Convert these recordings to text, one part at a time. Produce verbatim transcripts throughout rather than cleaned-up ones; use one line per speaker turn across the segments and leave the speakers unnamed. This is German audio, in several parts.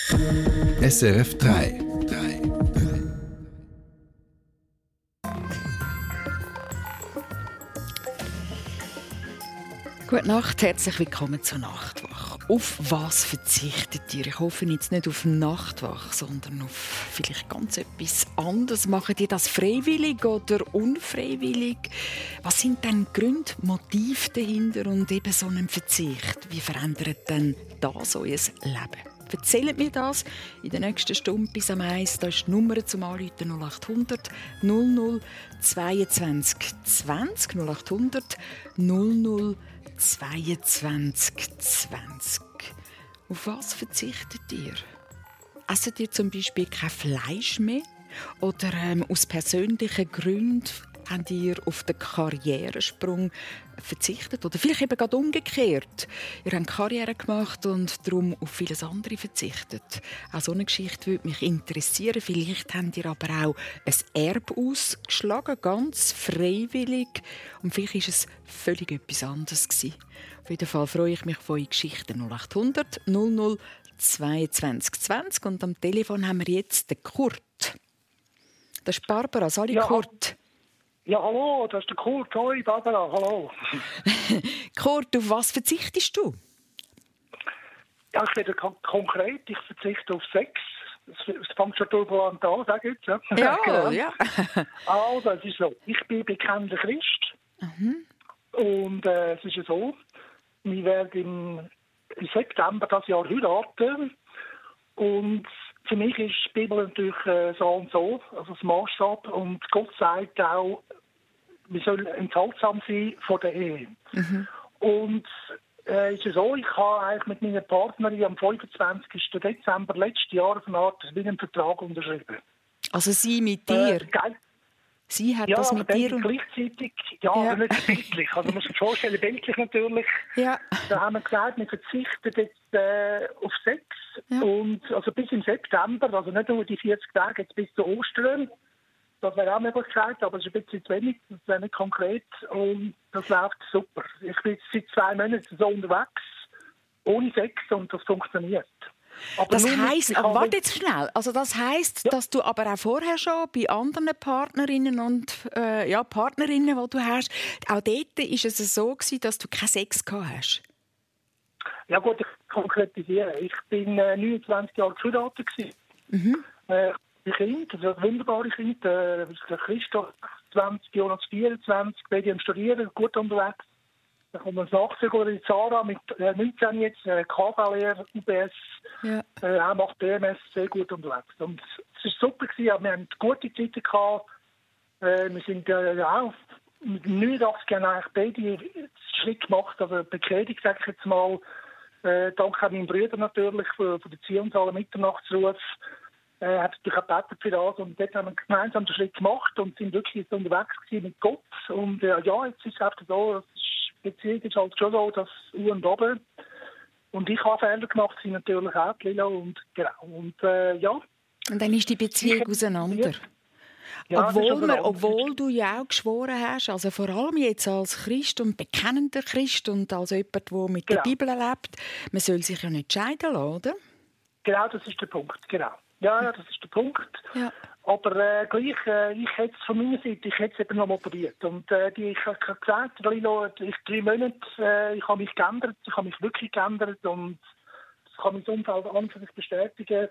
S R F drei.
Gute Nacht, herzlich willkommen zur Nachtwache. Auf was verzichtet ihr? Ich hoffe jetzt nicht auf Nachtwache, sondern auf vielleicht ganz etwas anderes. Macht ihr das freiwillig oder unfreiwillig? Was sind denn die Gründe, Motive dahinter und eben so einen Verzicht? Wie verändert denn das euer Leben? Erzählt mir das in der nächsten Stunde bis am eins. Da ist die Nummer zum Anrufen null acht hundert null null zweiundzwanzig zwanzig null acht hundert null null zweiundzwanzig zwanzig. Auf was verzichtet ihr? Esset ihr zum Beispiel kein Fleisch mehr? Oder ähm, aus persönlichen Gründen habt ihr auf den Karrieresprung verzichtet? Oder vielleicht eben gerade umgekehrt. Ihr habt Karriere gemacht und darum auf vieles andere verzichtet. Auch so eine Geschichte würde mich interessieren. Vielleicht habt ihr aber auch ein Erbe ausgeschlagen, ganz freiwillig. Und vielleicht war es völlig etwas anderes gewesen. Auf jeden Fall freue ich mich auf eure Geschichten. null acht hundert null null zweiundzwanzig zwanzig. Und am Telefon haben wir jetzt den Kurt. Das ist Barbara. Sali, ja. Kurt.
Ja, hallo, das ist der Kurt. Hoi, Barbara, hallo.
Kurt, auf was verzichtest du?
Ja, ich werde kon- konkret. Ich verzichte auf Sex. Es fängt schon turbulent an, sage ich jetzt. Ja,
ja. ja.
Also, es ist so. Ich bin bekennender Christ.
Mhm.
Und äh, es ist ja so, wir werden im, im September das Jahr heiraten. Und für mich ist die Bibel natürlich äh, so und so, also das Maßstab. Und Gott sagt auch, wir sollen enthaltsam sein von der Ehe. Mhm. Und äh, ist es so, ich habe eigentlich mit meiner Partnerin am fünfundzwanzigsten Dezember letzten Jahres eine Art einen Vertrag unterschrieben.
Also sie mit dir?
Äh, geil.
Sie hat
ja,
das mit dir?
Und gleichzeitig, ja, ja. Aber nicht bildlich. Also man muss sich vorstellen, bildlich natürlich.
Ja.
Da haben wir gesagt, wir verzichten jetzt äh, auf Sex. Ja. Und also bis im September, also nicht nur die vierzig Tage jetzt bis zu Ostern. Das wäre auch eine Möglichkeit, aber es ist ein bisschen zu wenig, das wäre nicht konkret. Und das läuft super. Ich bin seit zwei Monaten so unterwegs, ohne Sex, und das funktioniert.
Aber das heisst, aber warte jetzt schnell, also das heisst, ja. dass du aber auch vorher schon bei anderen Partnerinnen und äh, ja, Partnerinnen, die du hast, auch dort ist es so gewesen, dass du keinen Sex gehabt hast?
Ja gut, ich konkretisiere. Ich bin äh, neunundzwanzig Jahre geheiratet gewesen. Mhm. Äh, ein Kind, also ein wunderbares Kind, äh, Christoph, zwanzig, Jonas vierundzwanzig, beide am Studieren, gut unterwegs. Dann kommt das Nachfolger in Zara mit äh, neunzehn jetzt, äh, K V-Lehrer, U B S, ja. äh, auch macht B M S, sehr gut unterwegs. Und es war super gewesen, aber wir haben gute Zeiten gehabt. Äh, wir sind äh, ja auch mit neunundachtzig Jahren eigentlich beide einen Schritt gemacht, also Bekleidung, sage ich jetzt mal. Äh, danke an meinen Brüdern natürlich für, für den Zionssaal Mitternachtsruf. Er äh, hat natürlich auch gebetet für das. Und dort haben wir gemeinsam den Schritt gemacht und sind wirklich jetzt unterwegs gewesen mit Gott. Und äh, ja, jetzt ist es einfach so, die Beziehung ist halt schon so, das U und Oben. Und ich habe Fehler gemacht, sie natürlich auch, Lilo, und genau. Und äh, ja.
Und dann ist die Beziehung auseinander. Ja, obwohl, man, obwohl du ja auch geschworen hast, also vor allem jetzt als Christ und bekennender Christ und als jemand, der mit genau. der Bibel lebt, man soll sich ja nicht scheiden lassen, oder?
Genau, das ist der Punkt, genau. Ja, ja, das ist der Punkt.
Ja.
Aber äh, gleich, äh, ich hätte es von meiner Seite, ich hätte es eben noch mal probiert. Und äh, die, ich habe gesagt, Lilo, ich drei Monate, äh, ich habe mich geändert, ich habe mich wirklich geändert und das kann mein Umfeld an und für sich bestätigen,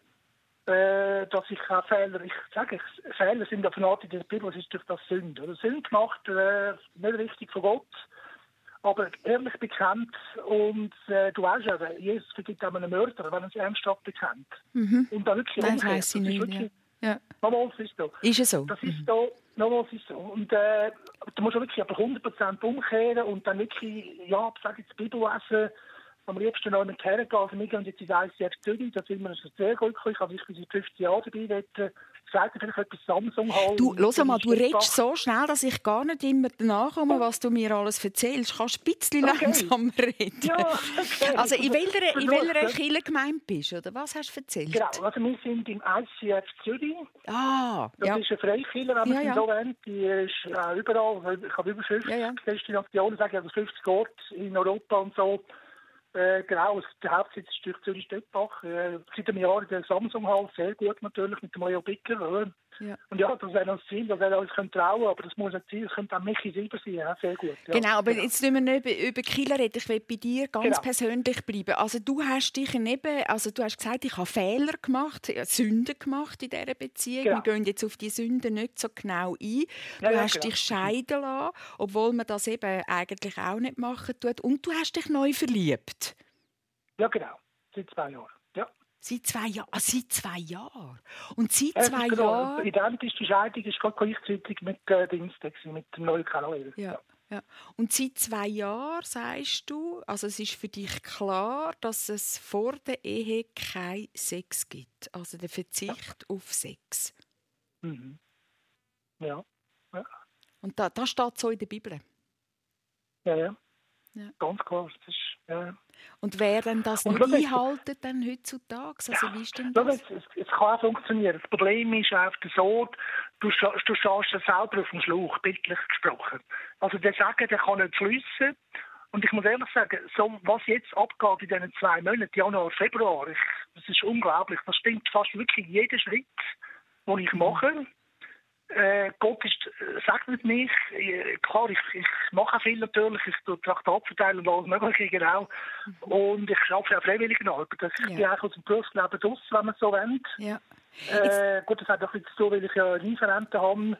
äh, dass ich auch Fehler, ich sage, ich, Fehler sind auf eine Art in der Bibel, es ist durch das Sünde. Oder Sünde gemacht, äh, nicht richtig von Gott, aber ehrlich bekannt. Und äh, du weißt ja, Jesus vergibt auch einen Mörder, wenn er es ernsthaft bekennt.
Mhm.
Und dann wirklich
das heisst sie nicht, wirklich,
ja. Ja. Nochmals ist so.
Ist es so?
Das ist
mhm.
so, nochmals ist so. Und äh, du musst wirklich aber hundert Prozent umkehren und dann wirklich, ja, ich sage jetzt Bibel lesen, am liebsten noch mit hergehen. Also wir gehen jetzt ins I C F Zürich, da sind wir sehr glücklich. Also ich bin seit fünfzehn Jahren dabei, dort sagt vielleicht etwas Samsung halt.
Du, hör mal, du redest so schnell, dass ich gar nicht immer nachkomme, was du mir alles erzählst. Kannst du ein bisschen okay. langsamer reden?
Ja, okay.
Also in welcher, in welcher Kirchengemeinde bist du, oder was hast du erzählt?
Genau, also wir sind im I C F Zürich.
Ah,
das
ja.
ist eine Freikirche, wenn man
ja,
ja. so nennt. Die ist äh, überall, ich habe über fünfzig ja, ja. Destinationen, sage ich, also fünfzig Orte in Europa und so. Äh, genau, der Hauptsitz ist durch Zürich-Stettbach. Äh, seit einem Jahr in der Samsung-Halle, sehr gut natürlich, mit dem Leo Bicker. Oder? Ja. Und ja, das wäre noch das Ziel, dass er uns trauen könnte, aber das muss ein Ziel, das könnte auch Michi selber sein, ja, sehr gut. Ja.
Genau, aber
genau.
jetzt müssen wir nicht über, über Killer reden, ich will bei dir ganz genau. persönlich bleiben. Also du hast dich neben, also du hast gesagt, ich habe Fehler gemacht, Sünden gemacht in dieser Beziehung. Genau. Wir gehen jetzt auf die Sünden nicht so genau ein. Du ja, ja, hast genau. dich scheiden lassen, obwohl man das eben eigentlich auch nicht machen tut. Und du hast dich neu verliebt.
Ja, genau, seit zwei Jahren. Ja.
Seit zwei Jahren? Ah, seit zwei Jahren? Und seit
ja,
zwei
genau.
Jahren...
Identisch, die Scheidung ist gerade gleichzeitig mit äh, Dienstag, mit dem neuen Kanal.
Ja. Ja. Ja. Und seit zwei Jahren sagst du, also es ist für dich klar, dass es vor der Ehe keinen Sex gibt. Also der Verzicht ja. auf Sex.
Mhm. Ja. ja.
Und da, das steht so in der Bibel.
Ja, ja.
Ja.
Ganz klar. Das ist, ja.
Und wer denn das nicht einhalten dann heutzutage? Also, wie ist denn das?
Es, es kann auch funktionieren. Das Problem ist einfach so, du, du stehst selber auf dem Schlauch, bildlich gesprochen. Also der Sagen, der kann nicht fliessen. Und ich muss ehrlich sagen, so, was jetzt abgeht in diesen zwei Monaten, Januar, Februar, ich, das ist unglaublich. Das stimmt fast wirklich jeden Schritt, den ich mache. Äh, Gott ist, äh, segnet mich. Äh, klar, ich, ich mache viel natürlich. Ich tue Traktat verteilen und alles Mögliche, genau. Mhm. Und ich arbeite auch Freiwilligenarbeit. Ich ja. bin eigentlich aus dem Berufsleben draus, wenn man so will.
Ja.
Äh, gut, das hat auch nichts zu tun, weil ich ja Lieferanten habe.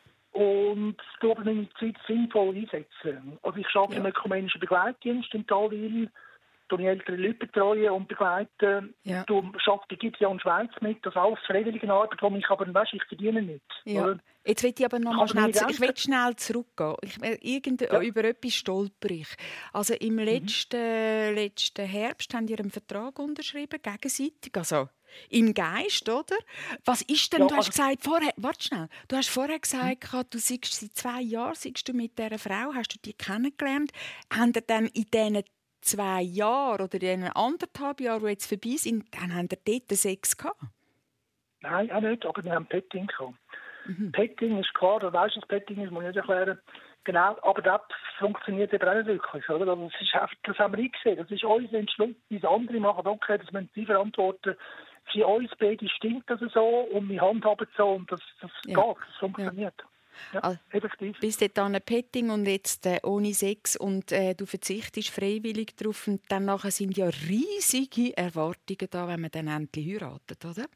Und ich aber meine Zeit sinnvoll einsetzen. Also ich arbeite ja. im ökumenischen Begleitdienst in Talwil. Ich ältere Leute betreuen und begleiten. Ja. Du arbeitest in Gipsia und Schweiz mit. Das ist alles Freiwilligenarbeit, die ich aber weißt, ich verdiene nicht.
Ja. Jetzt will ich aber noch mal schnell, ich will schnell zurückgehen. Ich, irgend, ja. Über etwas stolper ich. Also im letzten, mhm. letzten Herbst haben ihr einen Vertrag unterschrieben, gegenseitig. Also im Geist, oder? Was ist denn, ja, du hast also gesagt, vorher, warte schnell, du hast vorher gesagt, mhm. du siehst seit zwei Jahren siehst du mit dieser Frau, hast du die kennengelernt. Haben ihr dann in diesen zwei Jahre oder in anderthalb Jahren, die jetzt vorbei sind, dann haben wir dort Sex gehabt?
Nein, auch nicht, aber wir haben Petting gehabt. Mhm. Petting ist klar, du weißt, was Petting ist, muss ich nicht erklären. Genau, aber das funktioniert eben auch nicht wirklich. Oder? Das, ist einfach, das haben wir eingesehen. Das ist unser Entschluss. Diese andere machen, okay, das müssen sie verantworten. Für uns beide stimmt das so und wir handhaben so und das, das ja. geht, das funktioniert. Ja. Ja, also, bis dann ein Petting und jetzt äh, ohne Sex und äh, du verzichtest freiwillig darauf und dann nachher sind ja riesige Erwartungen da, wenn man dann endlich heiratet, oder?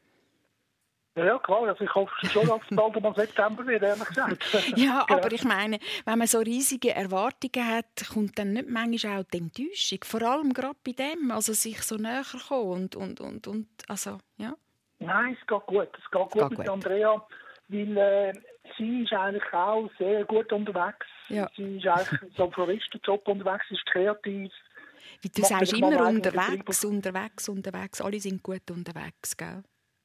Ja, ja, klar. Also ich hoffe schon, dass es bald am September wird, ehrlich gesagt. Ja, genau. Aber ich meine, wenn man so riesige Erwartungen hat, kommt dann nicht manchmal auch die Enttäuschung. Vor allem gerade bei dem, also sich so näher kommen und, und, und, und also, ja. Nein, es geht gut. Es geht gut geht mit gut. Andrea, weil äh, sie ist eigentlich auch sehr gut unterwegs. Ja. Sie ist eigentlich so im Floristenjob unterwegs, ist kreativ. Wie du sagst immer unterwegs, unterwegs, unterwegs. Alle sind gut unterwegs, gell?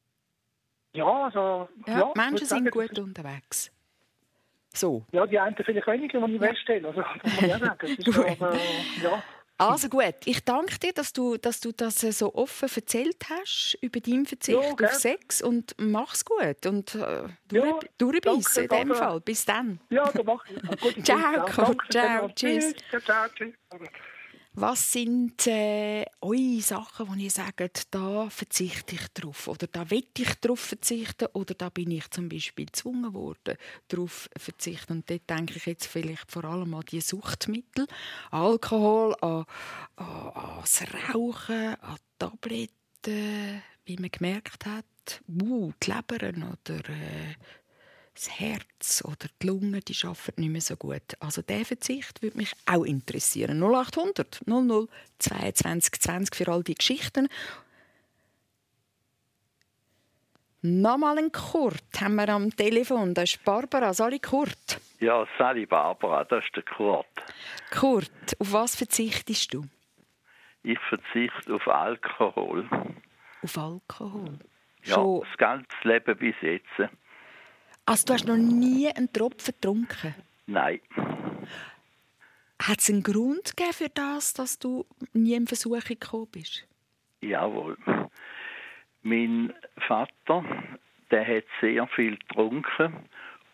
Ja, also... Ja, ja, Menschen sind sagen, gut unterwegs. So. Ja, die einen vielleicht weniger, die ich ja. feststelle. Also, das muss ich auch sagen. Das ist so, also, ja. Also gut, ich danke dir, dass du, dass du das so offen erzählt hast über deinen Verzicht ja, okay. auf Sex und mach's gut und äh, ja, durchbeissen in dem Fall. Bis dann. Ja, dann mach ich. Ciao, ciao, ciao, tschüss. Ciao, ciao, tschüss. Was sind äh, eure Sachen, wo ihr sagt, da verzichte ich drauf oder da will ich drauf verzichten oder da bin ich zum Beispiel gezwungen worden, drauf zu verzichten? Und dort denke ich jetzt vielleicht vor allem an die Suchtmittel, Alkohol, an, an, an das Rauchen, an Tabletten, wie man gemerkt hat, uh, die Leber oder äh, das Herz oder die Lunge, die arbeiten nicht mehr so gut. Also dieser Verzicht würde mich auch interessieren. null acht hundert null null zweiundzwanzig zwanzig für all die Geschichten. Nochmal einen Kurt haben wir am Telefon. Das ist Barbara. Sali Kurt.
Ja, Sali Barbara, das ist der Kurt.
Kurt, auf was verzichtest du?
Ich verzichte auf Alkohol.
Auf Alkohol?
Ja, Schon... das ganze Leben bis jetzt.
Also du hast noch nie einen Tropfen getrunken?
Nein.
Hat es einen Grund gegeben für das, dass du nie in Versuchung gekommen bist?
Jawohl. Mein Vater, der hat sehr viel getrunken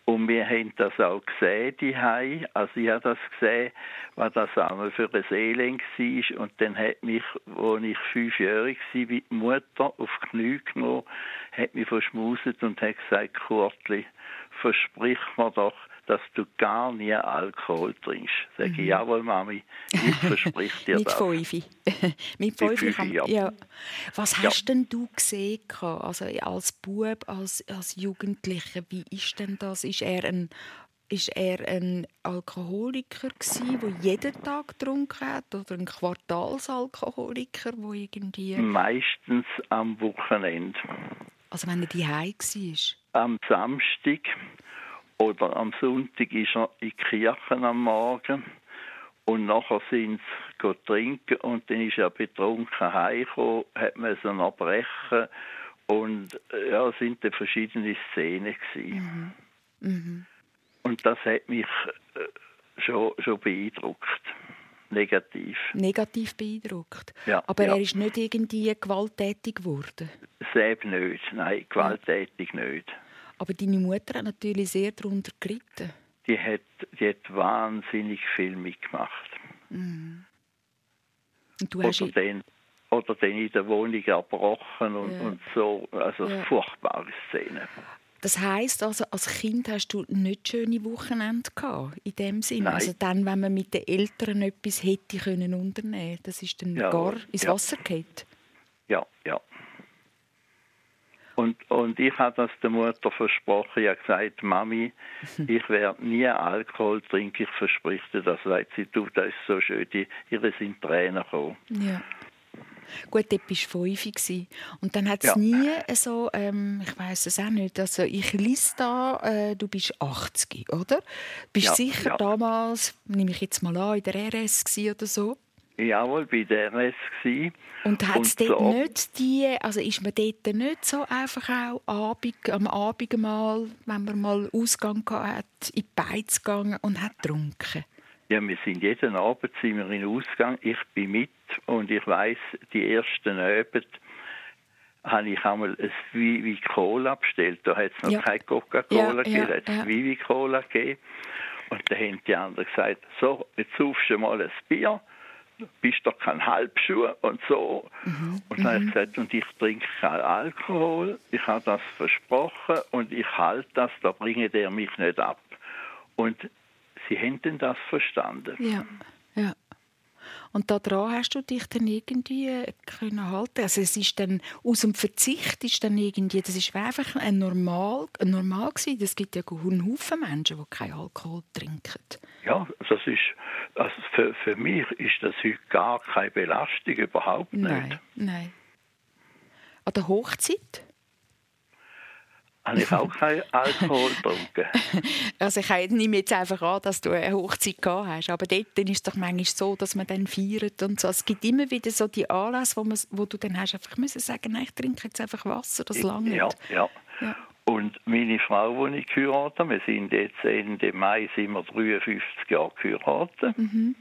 Und wir haben das auch gesehen, die Hai. Also ich habe das gesehen, was das einmal für ein Elend war. Und dann hat mich, als ich fünfjährig war, wie die Mutter auf die Knie genommen, hat mich verschmuset und hat gesagt, Kurtli, versprich mir doch, dass du gar nie Alkohol trinkst. Sag ich, mhm. jawohl, Mami, ich versprich dir
Mit
das.
Fünfi. Mit Fünfi. Kann,
ja.
ja. Was
ja.
hast denn du gesehen, also als Bub, als, als Jugendlicher? Wie ist denn das? Ist er ein, ist er ein Alkoholiker gsi, der jeden Tag getrunken hat? Oder ein Quartalsalkoholiker, der irgendwie...
Meistens am Wochenende.
Also wenn er daheim war?
Am Samstag oder am Sonntag ist er in die Kirche am Morgen und nachher sind sie trinken und dann ist er betrunken heimgekommen, hat müssen abbrechen und ja, es sind dann verschiedene Szenen gewesen. Mhm. Mhm. Und das hat mich äh, schon, schon beeindruckt. Negativ.
Negativ beeindruckt?
Ja,
aber
ja.
Er ist nicht irgendwie gewalttätig geworden?
Selbst nicht, nein, gewalttätig ja. nicht.
Aber deine Mutter hat natürlich sehr darunter gelitten.
Die hat, die hat wahnsinnig viel mitgemacht.
Mhm. Und du
oder,
hast
den, oder den in der Wohnung erbrochen und, ja. und so. Also ja. furchtbare Szenen.
Das heisst, also, als Kind hast du nicht schöne Wochenende gehabt, in dem Sinne?
Nein.
Also dann, wenn man mit den Eltern etwas hätte können unternehmen, das ist dann ja. gar ins
ja.
Wasser gefallen?
Ja, ja. Und, und ich habe das der Mutter versprochen. Ich habe gesagt, Mami, ich werde nie Alkohol trinken. Ich verspreche dir das. Sagt sie, du, das ist so schön. Die, ihre sind Tränen gekommen.
Ja. Gut, dort warst du fünf. Und dann hat es ja. nie so, ähm, ich weiss es auch nicht, also ich lese da, äh, du bist achtzig, oder? Bist
ja,
sicher
ja.
damals, nehme ich jetzt mal an, in der R S oder so?
Jawohl, bei der R S gsi.
Und hat es dort so. nicht die, also ist man dort nicht so einfach auch Abend, am Abend mal, wenn man mal Ausgang hat, in die Beiz gegangen und hat getrunken?
Ja, wir sind jeden Abend sind wir in den Ausgang. Ich bin mit und ich weiss, die ersten Abend habe ich einmal ein Vivi Cola bestellt. Da hat es noch ja. keine Coca-Cola ja, gegeben, da hat es ja. Vivi Cola gegeben. Und da haben die anderen gesagt, so, jetzt saufst du mal ein Bier. Bist doch kein Halbschuh und so. Mhm. Und dann mhm. habe ich gesagt, und ich trinke keinen Alkohol. Ich habe das versprochen und ich halte das, da bringt er mich nicht ab. Und sie haben denn das verstanden.
Ja, ja. Und daran hast du dich dann irgendwie können halten. Also es ist dann aus dem Verzicht ist dann irgendwie, das ist einfach ein normal, ein normal gewesen. Es gibt ja einen Haufen Menschen, die keinen Alkohol trinken.
Ja, das ist, also für, für mich ist das heute gar keine Belastung, überhaupt nicht.
Nein, nein. An der Hochzeit?
Habe ich auch keinen Alkohol getrunken.
Also ich nehme jetzt einfach an, dass du eine Hochzeit gehabt hast. Aber dort ist es doch manchmal so, dass man dann feiert und so. Es gibt immer wieder so die Anlässe, wo, man, wo du dann hast einfach müssen sagen, nein, ich trinke jetzt einfach Wasser, das lange.
Ja, ja, ja. Und meine Frau, die ich geheiratet habe, wir sind jetzt Ende Mai sind wir dreiundfünfzig Jahre geheiratet. Mhm.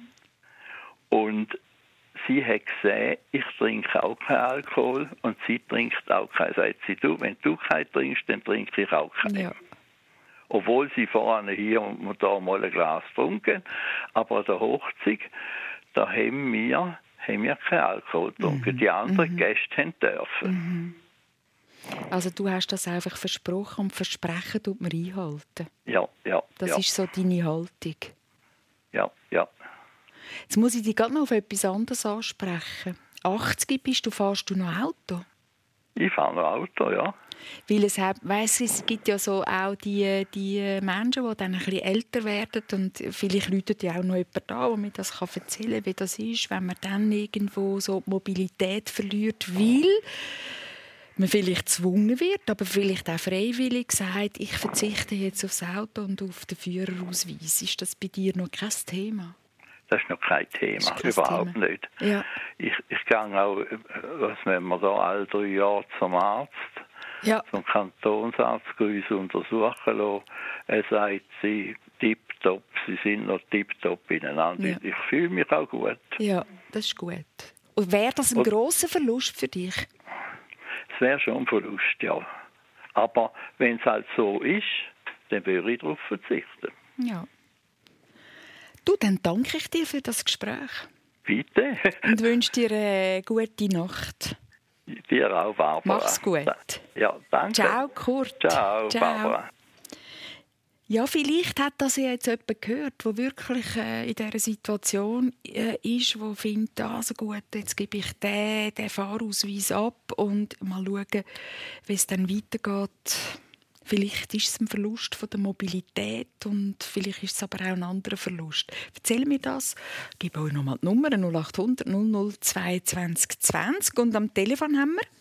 Und sie hat gesehen, ich trinke auch keinen Alkohol und sie trinkt auch keinen. Sagt sie, du, wenn du keinen trinkst, dann trinke ich auch keinen. Ja. Obwohl sie vorne hier und da mal ein Glas trinken. Aber an der Hochzeit, da haben wir, haben wir keinen Alkohol getrunken. Mhm. Die anderen mhm. Gäste haben dürfen.
Mhm. Also du hast das einfach versprochen und Versprechen tut man einhalten.
Ja, ja.
Das
ja.
ist so deine Haltung.
Ja, ja.
Jetzt muss ich dich gerade noch auf etwas anderes ansprechen. achtzig bist du, fahrst du noch Auto?
Ich fahre noch Auto, ja.
Weil es, weiss, es gibt ja so auch die, die Menschen, die dann ein bisschen älter werden und vielleicht läutet ja auch noch jemand da, der mir das erzählen kann, wie das ist, wenn man dann irgendwo so die Mobilität verliert, weil man vielleicht gezwungen wird, aber vielleicht auch freiwillig sagt, ich verzichte jetzt aufs Auto und auf den Führerausweis. Ist das bei dir noch kein Thema?
Das ist noch kein Thema, kein überhaupt Thema. Nicht.
Ja.
Ich, ich gehe auch, was nehmen wir da, alle drei Jahre zum Arzt,
ja.
zum Kantonsarzt, uns untersuchen lassen. Er sagt, sie tipptopp, sie sind noch tipptopp ineinander. Ja. Ich fühle mich auch gut.
Ja, das ist gut. Und wäre das ein Und, grosser Verlust für dich?
Es wäre schon ein Verlust, ja. Aber wenn es halt so ist, dann würde ich darauf verzichten.
Ja. Du, dann danke ich dir für das Gespräch.
Bitte.
Und wünsche dir eine gute Nacht.
Dir auch, Barbara.
Mach's gut.
Ja, danke.
Ciao, Kurt.
Ciao,
Ciao.
Barbara.
Ja, vielleicht hat das ja jetzt jemand gehört, der wirklich äh, in dieser Situation äh, ist, der findet, also gut, jetzt gebe ich den, den Fahrausweis ab und mal schauen, wie es dann weitergeht. Vielleicht ist es ein Verlust von der Mobilität und vielleicht ist es aber auch ein anderer Verlust. Erzähl mir das. Ich gebe euch nochmal die Nummer null acht hundert null null zweiundzwanzig zwanzig und am Telefon haben wir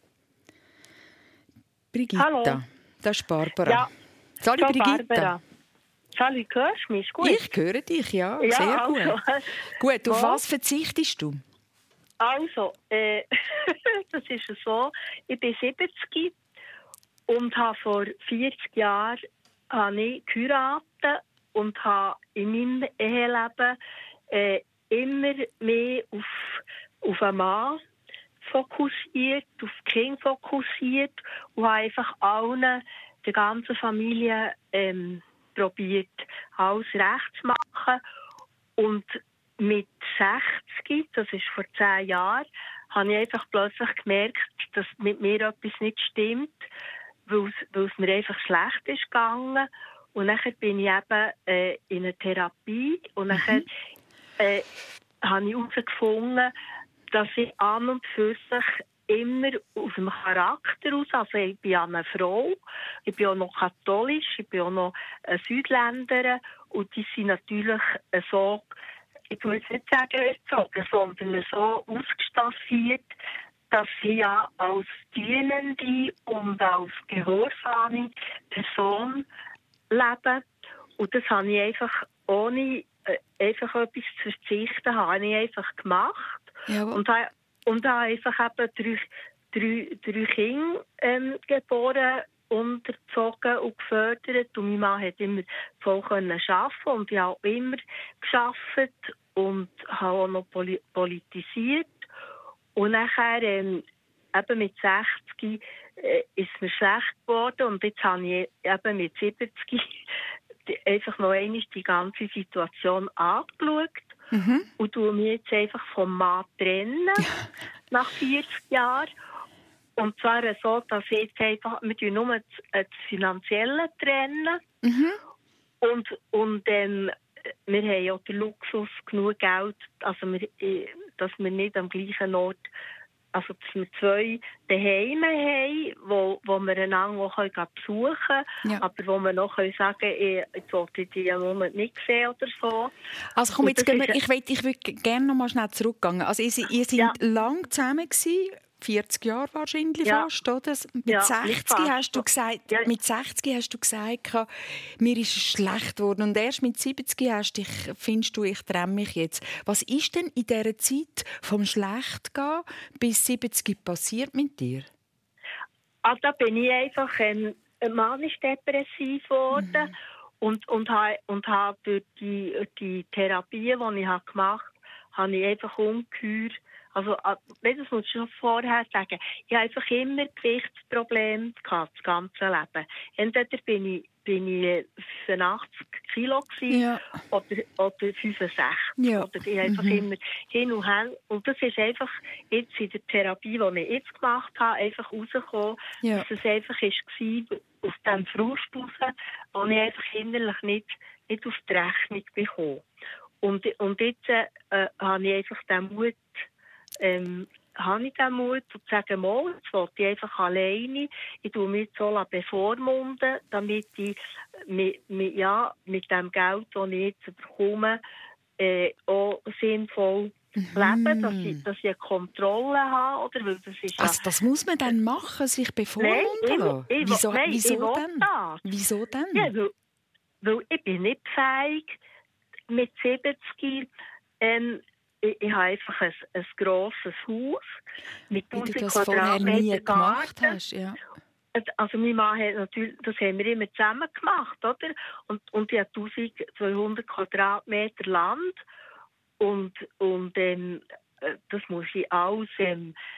Brigitta.
Hallo.
Das ist Barbara.
Ja.
Salut,
Ciao,
Brigitta.
Barbara. Salut, hörst du mich? Gut?
Ich höre dich, ja.
Ja,
Sehr gut.
also.
Gut, auf
Wo?
was verzichtest du?
Also, äh, das ist so, ich bin siebzig und habe vor vierzig Jahren habe ich geheiratet und habe in meinem Eheleben äh, immer mehr auf, auf einen Mann fokussiert, auf die Kinder fokussiert und habe einfach allen, der ganzen Familie, ähm, probiert, alles recht zu machen. Und mit sechzig, das ist vor zehn Jahren, habe ich einfach plötzlich gemerkt, dass mit mir etwas nicht stimmt, weil es, weil es mir einfach schlecht ist gegangen. Und nachher bin ich eben äh, in einer Therapie und mhm. nachher äh, habe ich herausgefunden, dass ich an und für sich immer aus dem Charakter aus, also ich bin eine Frau, ich bin auch noch katholisch, ich bin auch noch eine Südländerin und die sind natürlich so, ich will jetzt nicht sagen erzogen, sondern so ausgestaffiert, dass sie ja als dienende und als gehorsame Person leben. Und das habe ich einfach ohne äh, einfach etwas zu verzichten, habe ich einfach gemacht.
Ja,
und habe und habe einfach eben drei, drei, drei Kinder ähm, geboren, unterzogen und gefördert. Und mein Mann hat immer voll arbeiten und ich habe auch immer gearbeitet und habe auch noch poli- politisiert. Und nachher, ähm, eben mit sechzig, äh, ist mir schlecht geworden und jetzt habe ich eben mit siebzig einfach noch einmal die ganze Situation angeschaut. Mhm. Und tue mich jetzt einfach vom Mann trennen, nach vierzig Jahren. Und zwar so, dass ich jetzt einfach, wir tun nur das, das Finanzielle trennen. Mhm. Und, und ähm, wir haben ja den Luxus, genug Geld, also wir, dass wir nicht am gleichen Ort, also dass wir zwei daheim haben, wo, wo wir einander auch besuchen können, ja. aber wo wir noch können sagen können, jetzt wollte ich die einen Monat nicht sehen oder so.
Also komm, jetzt gehen wir, ich würde ich würd gerne noch mal schnell zurückgehen. Also ihr, ihr seid ja. lang zusammen gewesen, vierzig Jahre wahrscheinlich ja. fast, oder? Mit ja, sechzig hast du gesagt, ja. mit sechzig hast du gesagt, mir ist es schlecht geworden und erst mit siebzig hast dich, findest du, ich trenne mich jetzt. Was ist denn in dieser Zeit vom Schlechtgehen bis siebzig passiert mit dir?
Also da bin ich einfach ähm, manisch-depressiv geworden mhm. und und habe und habe durch die die Therapie, die ich habe gemacht habe, habe ich einfach ungeheuer. Also, das muss ich schon vorher sagen. Ich habe einfach immer Gewichtsprobleme gehabt, das ganze Leben. Entweder bin ich, bin ich fünfundachtzig Kilo gewesen, ja. oder, oder fünfundsechzig.
Ja.
Oder ich einfach mhm. immer hin und her. Und das ist einfach jetzt in der Therapie, die ich jetzt gemacht habe, einfach rausgekommen, ja. dass es einfach war, aus diesem Frust raus, wo ich einfach innerlich nicht, nicht auf die Rechnung bekomme. Und, und jetzt äh, habe ich einfach den Mut, Ähm, habe ich den Mut, zu sagen, mal, jetzt will ich einfach alleine, ich tue mich so bevormunden, damit ich mit, mit, ja, mit dem Geld, das ich jetzt bekomme, äh, auch sinnvoll mhm. leben, dass ich, dass ich eine Kontrolle habe. Oder? Weil das ist
also
ja,
das muss man dann machen, sich bevormunden lassen?
Nein, ich,
wieso,
nein,
wieso
ich
denn?
Das.
Wieso denn?
Ja, weil, weil ich bin nicht fähig, mit siebzig ähm, Ich, ich habe einfach ein, ein grosses Haus mit tausend Quadratmeter
gemacht hast, ja.
Also mein Mann hat natürlich, das haben wir immer zusammen gemacht, oder? Und, und ich habe zwölfhundert Quadratmeter Land und, und ähm, das muss ich alles ähm,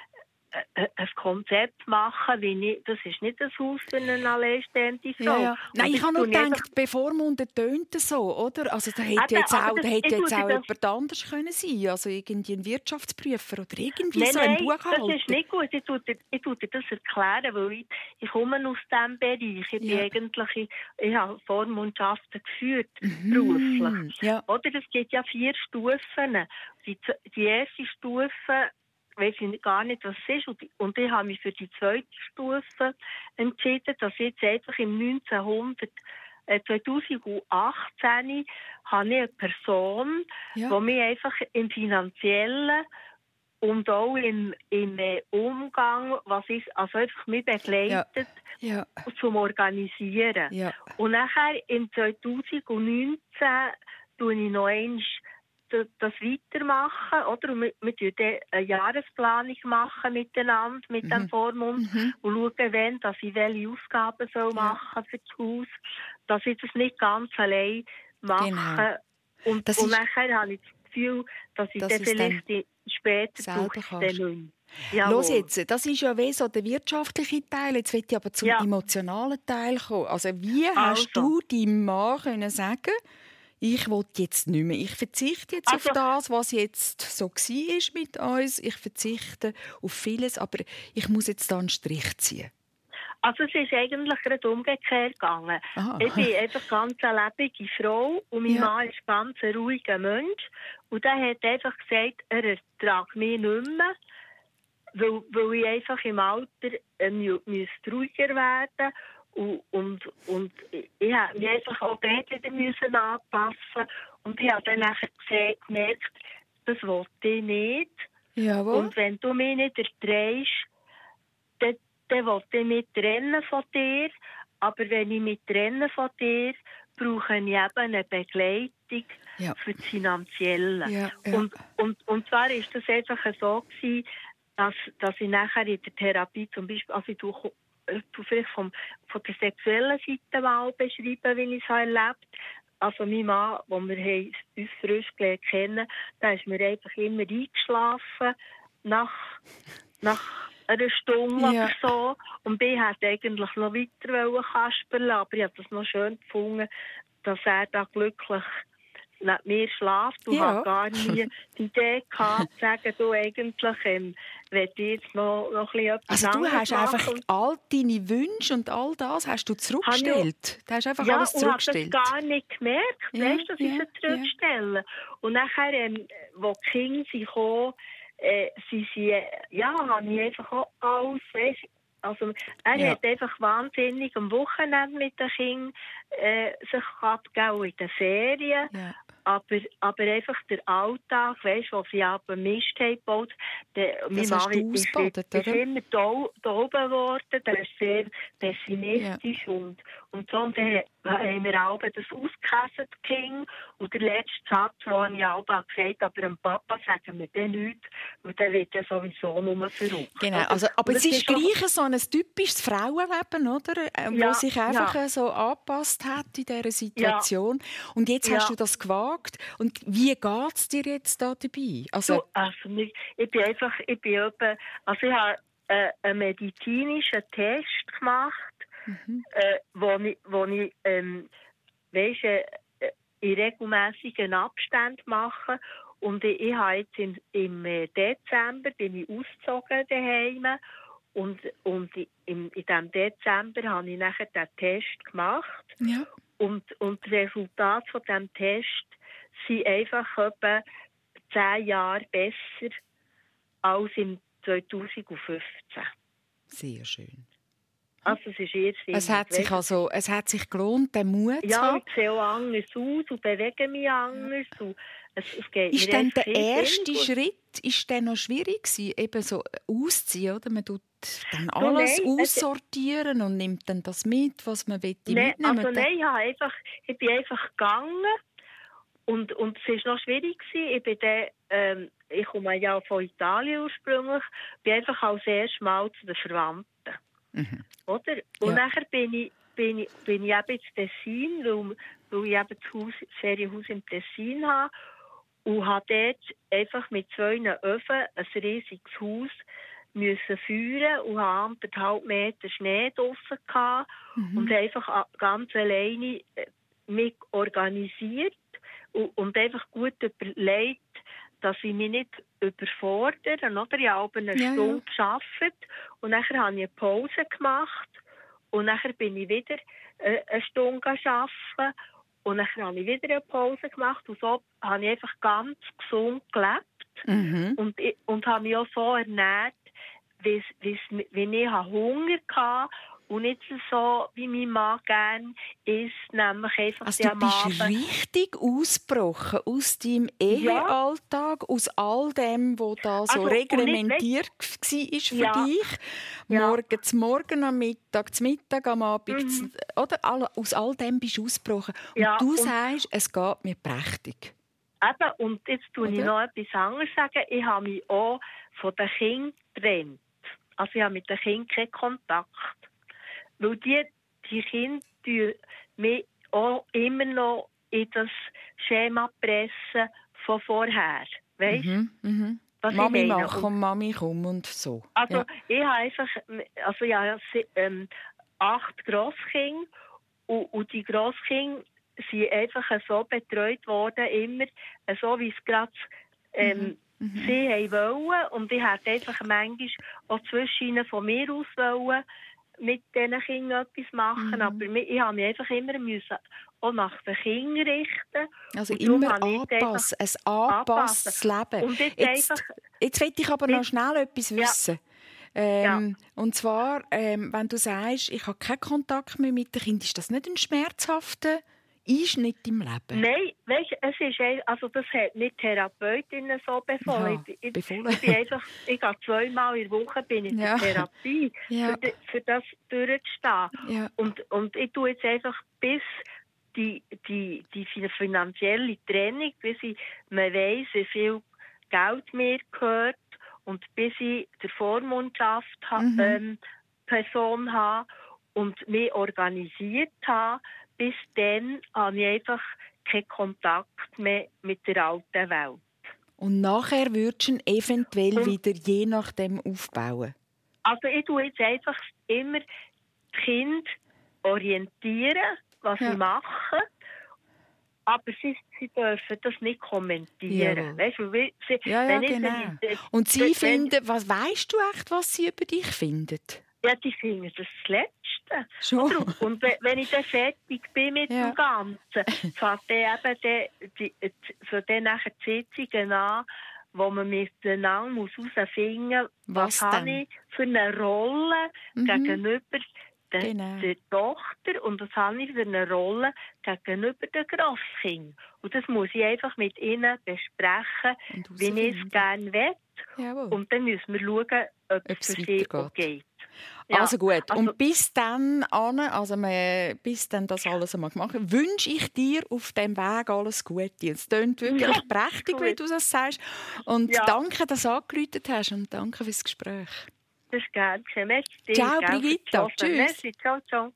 ein, ein Konzept machen, wie ich, das ist nicht ein Haus für eine alleinstehende Frau.
Ja, ja. Nein, ich habe nur gedacht,
einfach...
bevormunden tönt das so, oder? Also da hätte
Ah,
jetzt auch,
das,
da hätte jetzt auch
das...
jemand anders können sein, also irgendwie ein Wirtschaftsprüfer oder irgendwie
nein,
so
nein,
ein Buchhalter.
Das ist nicht gut. Ich tue dir, ich tue dir das erklären, weil ich, ich komme aus diesem Bereich. Ich, ja. bin eigentlich, ich, ich habe Vormundschaften geführt, mhm. beruflich.
Ja.
Oder es gibt ja vier Stufen. Die, die erste Stufe, weiß ich gar nicht, was es ist. Und, die, und ich habe mich für die zweite Stufe entschieden, dass ich jetzt einfach im neunzehnhundert, äh, zweitausendachtzehn habe ich eine Person, ja. die mich einfach im Finanziellen und auch im, im äh, Umgang, was ist, also einfach mich begleitet, ja. Ja. zum Organisieren. Ja. Und nachher im zweitausendneunzehn tue ich noch einmal das weitermachen, oder? Und wir, wir tun dann eine Jahresplanung machen miteinander, mit mhm. dem Vormund, mhm. und schauen, wenn, dass ich welche Ausgaben soll machen ja. für das Haus, dass ich das nicht ganz allein mache. Genau. Und, und ist, nachher habe ich das Gefühl, dass ich das dann vielleicht dann später brauche ich dann nicht.
Los jetzt, das ist ja wie so der wirtschaftliche Teil. Jetzt will ich aber zum ja. emotionalen Teil kommen. Also wie also. hast du deinem Mann können sagen, ich will jetzt nicht mehr. Ich verzichte jetzt also, auf das, was jetzt so war mit uns. Ich verzichte auf vieles, aber ich muss jetzt da einen Strich ziehen.
Also es ist eigentlich gerade umgekehrt gegangen. Aha. Ich bin einfach ganz eine lebende Frau und mein ja. Mann ist ganz ein ruhiger Mensch. Und der hat einfach gesagt, er ertragt mich nicht mehr, weil, weil ich einfach im Alter äh, müsste ruhiger werden. Und, und, und ich musste mich einfach auch dort wieder müssen anpassen. Und ich habe dann nachher gemerkt, das wollte ich nicht.
Jawohl.
Und wenn du mich nicht erträgst, dann, dann wollte ich mich trennen von dir. Aber wenn ich mich trenne von dir, brauche ich eben eine Begleitung ja. für das Finanzielle. Ja, ja. Und, und, und zwar war das einfach so gewesen, dass, dass ich nachher in der Therapie zum Beispiel, also ich tue, du vielleicht vom, von der sexuellen Seite mal beschreiben, wie ich es erlebt habe. Also mein Mann, als wir uns frisch gelernt kennen, da ist mir einfach immer eingeschlafen nach, nach einer Stunde ja. oder so. Und ich wollte eigentlich noch weiter kasperlen, aber ich habe das noch schön gefunden, dass er da glücklich neben mir schläft und ja. habe gar nie die Idee gehabt, zu sagen, du eigentlich, ähm, will ich jetzt noch, noch ein bisschen etwas
Also du hast
machen.
einfach all deine Wünsche und all das hast du zurückgestellt? Du hast einfach
ja,
alles zurückgestellt?
Ja, und habe das gar nicht gemerkt, ja, weißt, dass ja, ich sie zurückstelle. Ja. Und nachher, ähm, wo die Kinder sind gekommen, äh, sie, sie, ja, habe ich einfach auch alles, weißt, also er ja. hat einfach wahnsinnig am Wochenende mit den Kindern äh, sich abgegeben in den Ferien. Ja. Aber, aber einfach der Alltag, weißt du, was sie aber Mist haben gebaut, der, mein Mann ist, ist, ist immer taub geworden, der ist sehr pessimistisch ja. und, und so. Und dann haben wir alle das ausgekesselt, King. Und der letzte Satz, den ich alle gesagt habe, aber dem Papa sagen wir den nichts, weil der wird ja sowieso nur verrückt.
Genau, also, aber es ist, ist gleich so ein typisches Frauenleben, oder? Ähm, ja, wo sich einfach ja. so angepasst hat in dieser Situation. Ja. Und jetzt hast ja. du das gewagt. Und wie geht es dir jetzt da dabei? Also,
du, also ich bin einfach, ich bin eben, also ich habe äh, einen medizinischen Test gemacht, mhm. äh, wo ich, wo ich ähm, weißt, äh, in regelmäßigen Abständen mache. Und ich, ich habe jetzt im, im Dezember bin ich ausgezogen daheim. Und, und in, in diesem Dezember habe ich nachher den Test gemacht.
Ja.
Und, und das Resultat von diesem Test sind einfach etwa zehn Jahre besser als im zweitausendfünfzehn.
Sehr schön.
Also es ist irrsinnig.
Es hat sich also, es hat sich gelohnt, den Mut
ja,
zu haben.
Ja, ich sehe auch anders aus und bewege mich anders. Und es, es geht
ist
mir
dann der erste
Sinn.
Schritt ist dann noch schwierig gewesen, eben so ausziehen, oder? Man tut dann alles so, nein, aussortieren und nimmt dann das mit, was man will
nein,
mitnehmen.
Also nein, ich, einfach, ich bin einfach gegangen. Und, und es war noch schwierig. Ich, bin dann, ähm, ich komme ja von Italien ursprünglich, bin einfach als erstes Mal zu den Verwandten. Mhm. Oder? Und ja. nachher bin ich, bin ich, bin ich eben ins Tessin, weil, weil ich eben das, Haus, das Ferienhaus im Tessin habe. Und habe dort einfach mit zwei Öfen ein riesiges Haus müssen führen und habe anderthalb Meter Schnee draussen gehabt mhm. und einfach ganz alleine mich organisiert und, und einfach gut überlegt, dass ich mich nicht überfordere. Oder? Ich habe eine ja, Stunde ja. gearbeitet und dann habe ich eine Pause gemacht und dann bin ich wieder eine Stunde arbeiten und dann habe ich wieder eine Pause gemacht und so habe ich einfach ganz gesund gelebt mhm. und, und habe mich auch so ernährt, wie, wie, wie ich Hunger hatte und nicht so, wie mein Mann gerne isst, nämlich einfach
also du bist richtig ausgebrochen aus deinem Ehealltag, ja. aus all dem, was da so also, reglementiert war für ja. dich. Morgen ja. zum Morgen, am Mittag zum Mittag, am Abend. Mhm. Oder? Aus all dem bist du ausgebrochen. Und ja, du und sagst, es geht mir prächtig.
Eben, und jetzt tue ich noch etwas anderes sagen. Ich habe mich auch von den Kindern getrennt. Also ich habe mit den Kindern keinen Kontakt. Weil die, die Kinder die mich auch immer noch in das Schema pressen von vorher. Weißt du?
Mhm, mhm. Mami machen und Mami kommen und so.
Also
ja.
ich habe einfach, also ich habe ähm, acht Grosskinder und, und die Grosskinder sind einfach so betreut worden, immer so wie es gerade ähm, mhm. sie mhm. wollen. Und ich hätte einfach manchmal auch zwischen ihnen von mir aus wollen, mit diesen Kindern etwas machen, mhm. aber ich habe mich einfach immer müssen auch nach den Kindern richten.
Also immer anpassen, ein angepasstes Leben.
Und jetzt,
jetzt,
einfach,
jetzt will ich aber noch schnell etwas wissen. Ja. Ähm, ja. Und zwar, ähm, wenn du sagst, ich habe keinen Kontakt mehr mit den Kindern, ist das nicht ein schmerzhafter Einschnitt im Leben?
Nein, weißt, es ist, also das hat nicht Therapeutinnen so befohlen. Ja, ich, befohlen. Ich, bin einfach, ich gehe zweimal in der Woche bin in ja. der Therapie, ja. für, für das durchzustehen. Ja. Und, und ich tue jetzt einfach bis die, die, die finanzielle Trennung, bis ich, man weiss, wie viel Geld mir gehört und bis ich der Vormundschaft mhm. ähm, Person habe und mich organisiert habe, bis dann habe ich einfach keinen Kontakt mehr mit der alten Welt.
Und nachher würdest du ihn eventuell und wieder je nachdem aufbauen?
Also ich tue jetzt einfach immer die Kinder orientieren, was ja. sie machen. Aber sie, sie dürfen das nicht kommentieren. Weißt du, wie, sie,
ja, ja, genau. Sie, und sie wenn, finden, was weißt du echt, was sie über dich finden?
Ja, die finden das Letzte.
Schon.
Und, und wenn ich dann fertig bin mit ja. dem Ganzen, fängt dann eben die, die, so dann nachher die Sitzungen an, wo man miteinander herausfinden muss, was, was habe ich für eine Rolle mhm. gegenüber der, genau. der Tochter und was habe ich für eine Rolle gegenüber den Grosskindern. Und das muss ich einfach mit ihnen besprechen, wie ich es gerne will. Jawohl. Und dann müssen wir schauen, ob es für sie geht.
Ja, also gut, also, und bis dann, Anne, also wir, bis dann das alles einmal gemacht haben, wünsche ich dir auf diesem Weg alles Gute. Es klingt wirklich ja, prächtig, gut. wie du das sagst. Und ja. danke, dass du angerufen hast und danke fürs Gespräch.
Das ist gerne. Merci.
Ciao, Brigitta. Tschüss.
Merci. Ciao, ciao.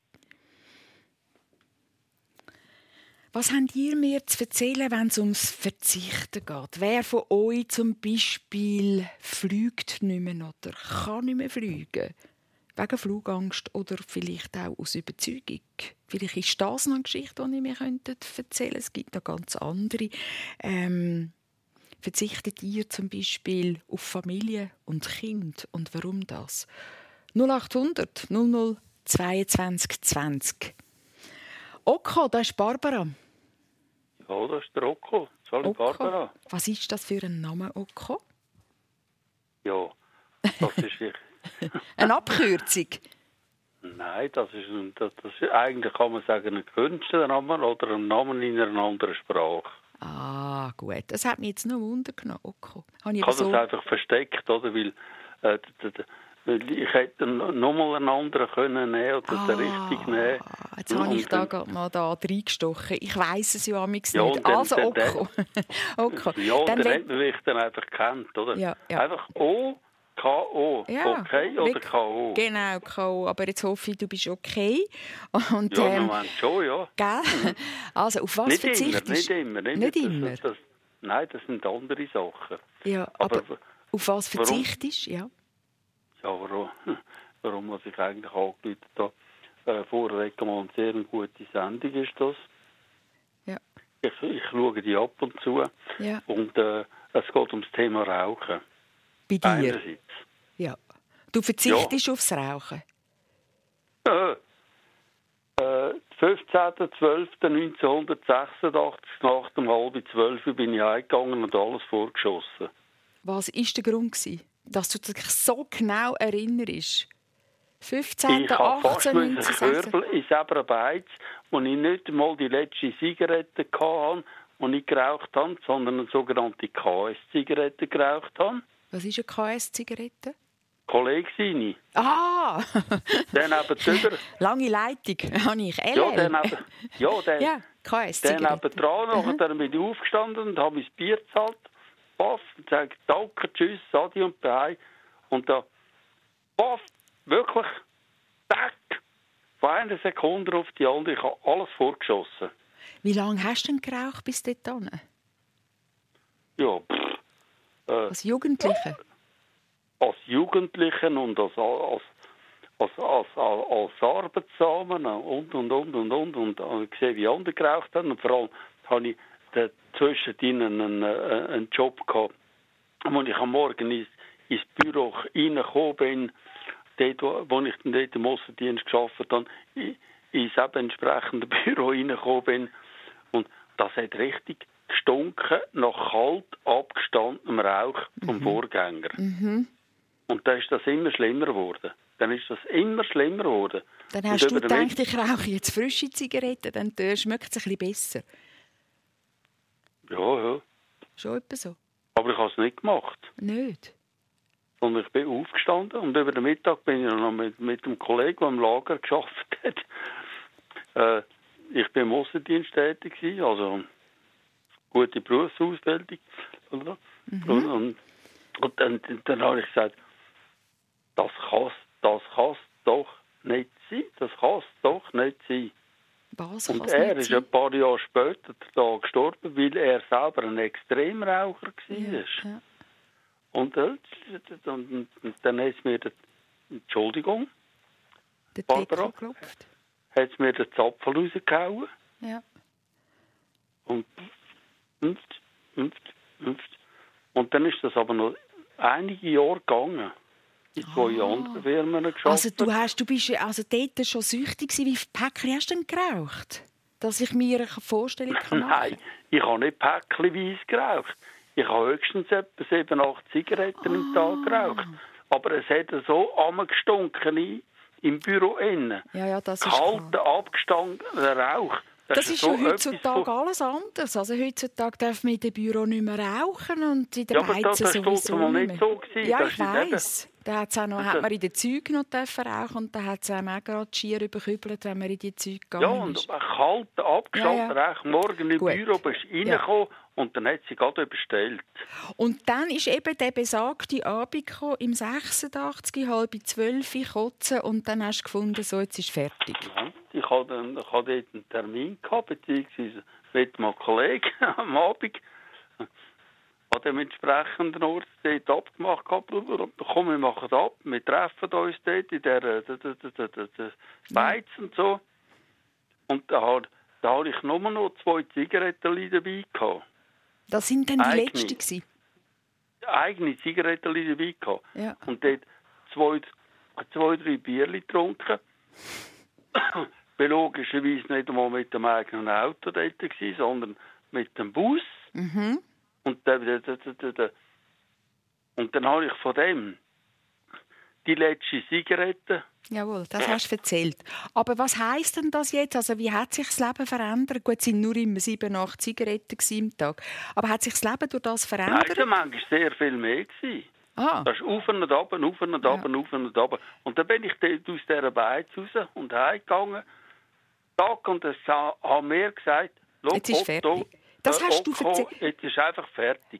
Was habt ihr mir zu erzählen, wenn es ums Verzichten geht? Wer von euch zum Beispiel fliegt nicht mehr oder kann nicht mehr fliegen? Wegen Flugangst oder vielleicht auch aus Überzeugung. Vielleicht ist das noch eine Geschichte, die ich mir erzählen könnte. Es gibt noch ganz andere. Ähm, verzichtet ihr zum Beispiel auf Familie und Kind? Und warum das? null acht hundert null null zweiundzwanzig zwanzig. Okko, da ist Barbara.
Ja, das ist der Okko. Salut, Okko. Barbara.
Was ist das für ein Name, Okko?
Ja, das ist ich.
Eine Abkürzung?
Nein, das ist, ein, das, das ist eigentlich, kann man sagen, ein Künstlername oder ein Name in einer anderen Sprache.
Ah, gut. Das hat mich jetzt noch Wunder genommen, Okko.
Ich habe so das einfach versteckt, oder? Weil, äh, d- d- weil ich hätte nochmal einen anderen können nehmen oder ah, den richtigen nehmen.
Jetzt habe ich da gerade mal da reingestochen. Ich weiss es ja amigs
ja,
nicht.
Dann,
also,
dann,
Okko.
Okko. Ja, und dann, dann hat man mich dann einfach kennt, oder?
Ja, ja.
Einfach O. K O, ja, okay oder K O?
Genau, K O. Aber jetzt hoffe ich, du bist okay. Und,
ja,
ähm,
im Moment schon, ja.
Gell? Also, auf was
nicht
verzichtest
du? Nicht immer. Nicht,
nicht
das,
immer?
Das, das, nein, das sind andere Sachen.
Ja, aber, aber auf was verzichtest du? Ja.
Ja, warum, warum was ich eigentlich angerufen habe. Äh, vorweg mal eine sehr gute Sendung ist das.
Ja.
Ich, ich schaue die ab und zu.
Ja.
Und äh, es geht ums Thema Rauchen.
Bei dir?
Einerseits.
Ja. Du verzichtest
ja.
aufs Rauchen?
Äh, äh, fünfzehnter zwölfter neunzehnhundertsechsundachtzig nach dem halb zwölf bin ich eingegangen und alles vorgeschossen.
Was war der Grund, dass du dich so genau erinnerst? fünfzehnter achtzehnter neunzehnhundertsechsundachtzig
Ich habe in selber Beiz, wo ich nicht einmal die letzte Zigarette hatte, die ich geraucht habe, sondern eine sogenannte K S-Zigarette geraucht habe.
Was ist eine K S-Zigarette?
Kollege seine.
Ah!
Der nebenan.
Lange Leitung, habe ich. L L.
Ja, der neben, ja, der,
ja, K S-Zigarette.
Der nebendran, nachher bin ich aufgestanden und habe mein Bier gezahlt. Paff, und sage danke, tschüss, Adi und Bye. Und da, paff, wirklich, tack, von einer Sekunde auf die andere, ich habe alles vorgeschossen.
Wie lange hast du denn geraucht bis dorthin?
Ja, pff. Äh,
als Jugendliche?
Als Jugendliche und als, als, als, als, als, als Arbeitsamen und, und, und, und, und. Und, und ich sehe, wie andere geraucht haben. Und vor allem habe ich zwischendrin einen, einen, einen Job gehabt, wo ich am Morgen ins, ins Büro reingekommen bin, dort, wo ich dann dort im Aussendienst gearbeitet habe, ins eben entsprechende Büro reingekommen bin. Und das hat richtig gestunken nach kalt abgestandenem Rauch vom mhm. Vorgänger. Mhm. Und dann ist das immer schlimmer geworden. Dann ist das immer schlimmer geworden.
Dann hast du gedacht, ich rauche jetzt frische Zigaretten, dann schmeckt es ein bisschen besser.
Ja, ja.
Schon etwa so.
Aber ich habe es nicht gemacht.
Nicht?
Und ich bin aufgestanden und über den Mittag bin ich noch mit, mit einem Kollegen, der im Lager gearbeitet hat. Äh, ich bin im Aussendienst tätig, also gute Berufsausbildung. Mhm. Und, und, und dann, dann habe ich gesagt, das kann das kann's doch nicht sein. Das kann es doch nicht sein.
Was
und er ist sein? Ein paar Jahre später da gestorben, weil er selber ein Extremraucher war. Ja, ja. Und, und, und, und dann hat es mir, die, Entschuldigung,
der Barbara,
hat es mir den Zapfen rausgehauen.
Ja.
Und, und, und, und, und dann ist das aber noch einige Jahre gegangen. In zwei ah. anderen Firmen geschafft.
Also du, hast, du bist also dort schon süchtig gewesen. Wie viele Päckchen hast du denn geraucht? Dass ich mir eine Vorstellung kann machen.
Nein, ich habe nicht päckchenweise geraucht. Ich habe höchstens etwa sieben, acht Zigaretten ah. im Tag geraucht. Aber es hat so angestunken im Büro innen.
Ja, ja, das ist
kalter, abgestandener Rauch.
Das, das ist ja so heutzutage alles anders. Also heutzutage darf man in dem Büro nicht mehr rauchen und in der
ja,
Beize
das, das
sowieso
mal
nicht
mehr. So gewesen.
Ja,
das
ich weiss. Da hat's auch noch, hat man in den Zügen noch rauchen und da hat es einem auch gerade schier überkübelt, wenn man in die Züge gegangen
ja, und
ist.
Ja, und kalt, abgestandener ja, ja. Rauch. Morgen im Gut. Büro bist du reingekommen ja. und dann hat sie gerade überstellt.
Und dann ist eben der besagte Abend gekommen, im sechsundachtzig, halb zwölf, kotzen und dann hast du gefunden, so, jetzt ist fertig.
Ja. Ich hatte, ich hatte dort einen Termin gehabt, beziehungsweise mit meinem Kollegen am Abend. Ich habe dem entsprechenden Ort dort abgemacht gehabt. Komm, wir machen das ab. Wir treffen uns dort in der, der, der, der, der, der Beiz und so. Und da, da hatte ich nur noch zwei Zigaretten dabei gehabt.
Das sind dann die eigene, letzten gewesen?
Eigene Zigaretten dabei gehabt.
Ja.
Und dort zwei, zwei drei Bierchen getrunken. Ich war logischerweise nicht einmal mit dem eigenen Auto dort gewesen, sondern mit dem Bus.
Mhm.
Und, da, da, da, da, da. und dann habe ich von dem die letzte Zigarette.
Jawohl, das hast du erzählt. Aber was heisst denn das jetzt? Also wie hat sich das Leben verändert? Gut, es waren nur immer sieben, acht Zigaretten im Tag. Aber hat sich das Leben durch das verändert?
Nein, es war manchmal sehr viel mehr.
Ah.
Das ist auf und ab, auf und ab, ja. auf und ab. Und dann bin ich aus dieser Beiz raus und heimgegangen. Tag und es haben mir gesagt,
jetzt ist fertig. Das
äh,
hast du erzählt.
Jetzt ist einfach fertig.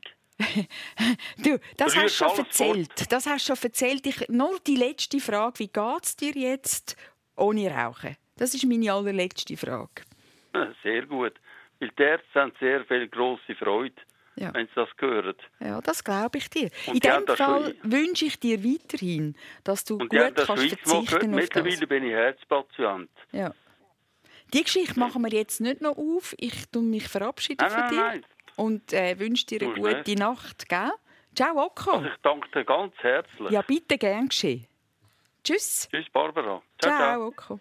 Du, das
Rühr
hast du schon erzählt. Fort. Das hast du schon erzählt. Ich, nur die letzte Frage, wie geht es dir jetzt ohne Rauchen? Das ist meine allerletzte Frage.
Sehr gut. Weil die Ärzte haben sehr viel grosse Freude.
ja.
wenn sie das hören.
Ja, das glaube ich dir.
Und
in
die haben
dem
das
Fall
schon-
wünsche ich dir weiterhin, dass du
Und die haben
gut
das
kannst
schon x-mal
verzichten
gehört.
auf das.
Mittlerweile bin ich Herzpatient.
Ja. Die Geschichte machen wir jetzt nicht noch auf. Ich tue mich verabschieden
Nein,
von
nein,
dir
nein.
und äh, wünsche dir eine
Musst
gute
nicht.
Nacht. Gell? Ciao, Okko.
Also ich danke dir ganz herzlich.
Ja, bitte, gern geschehen. Tschüss.
Tschüss, Barbara. Ciao,
Ciao,
ciao.
Okko.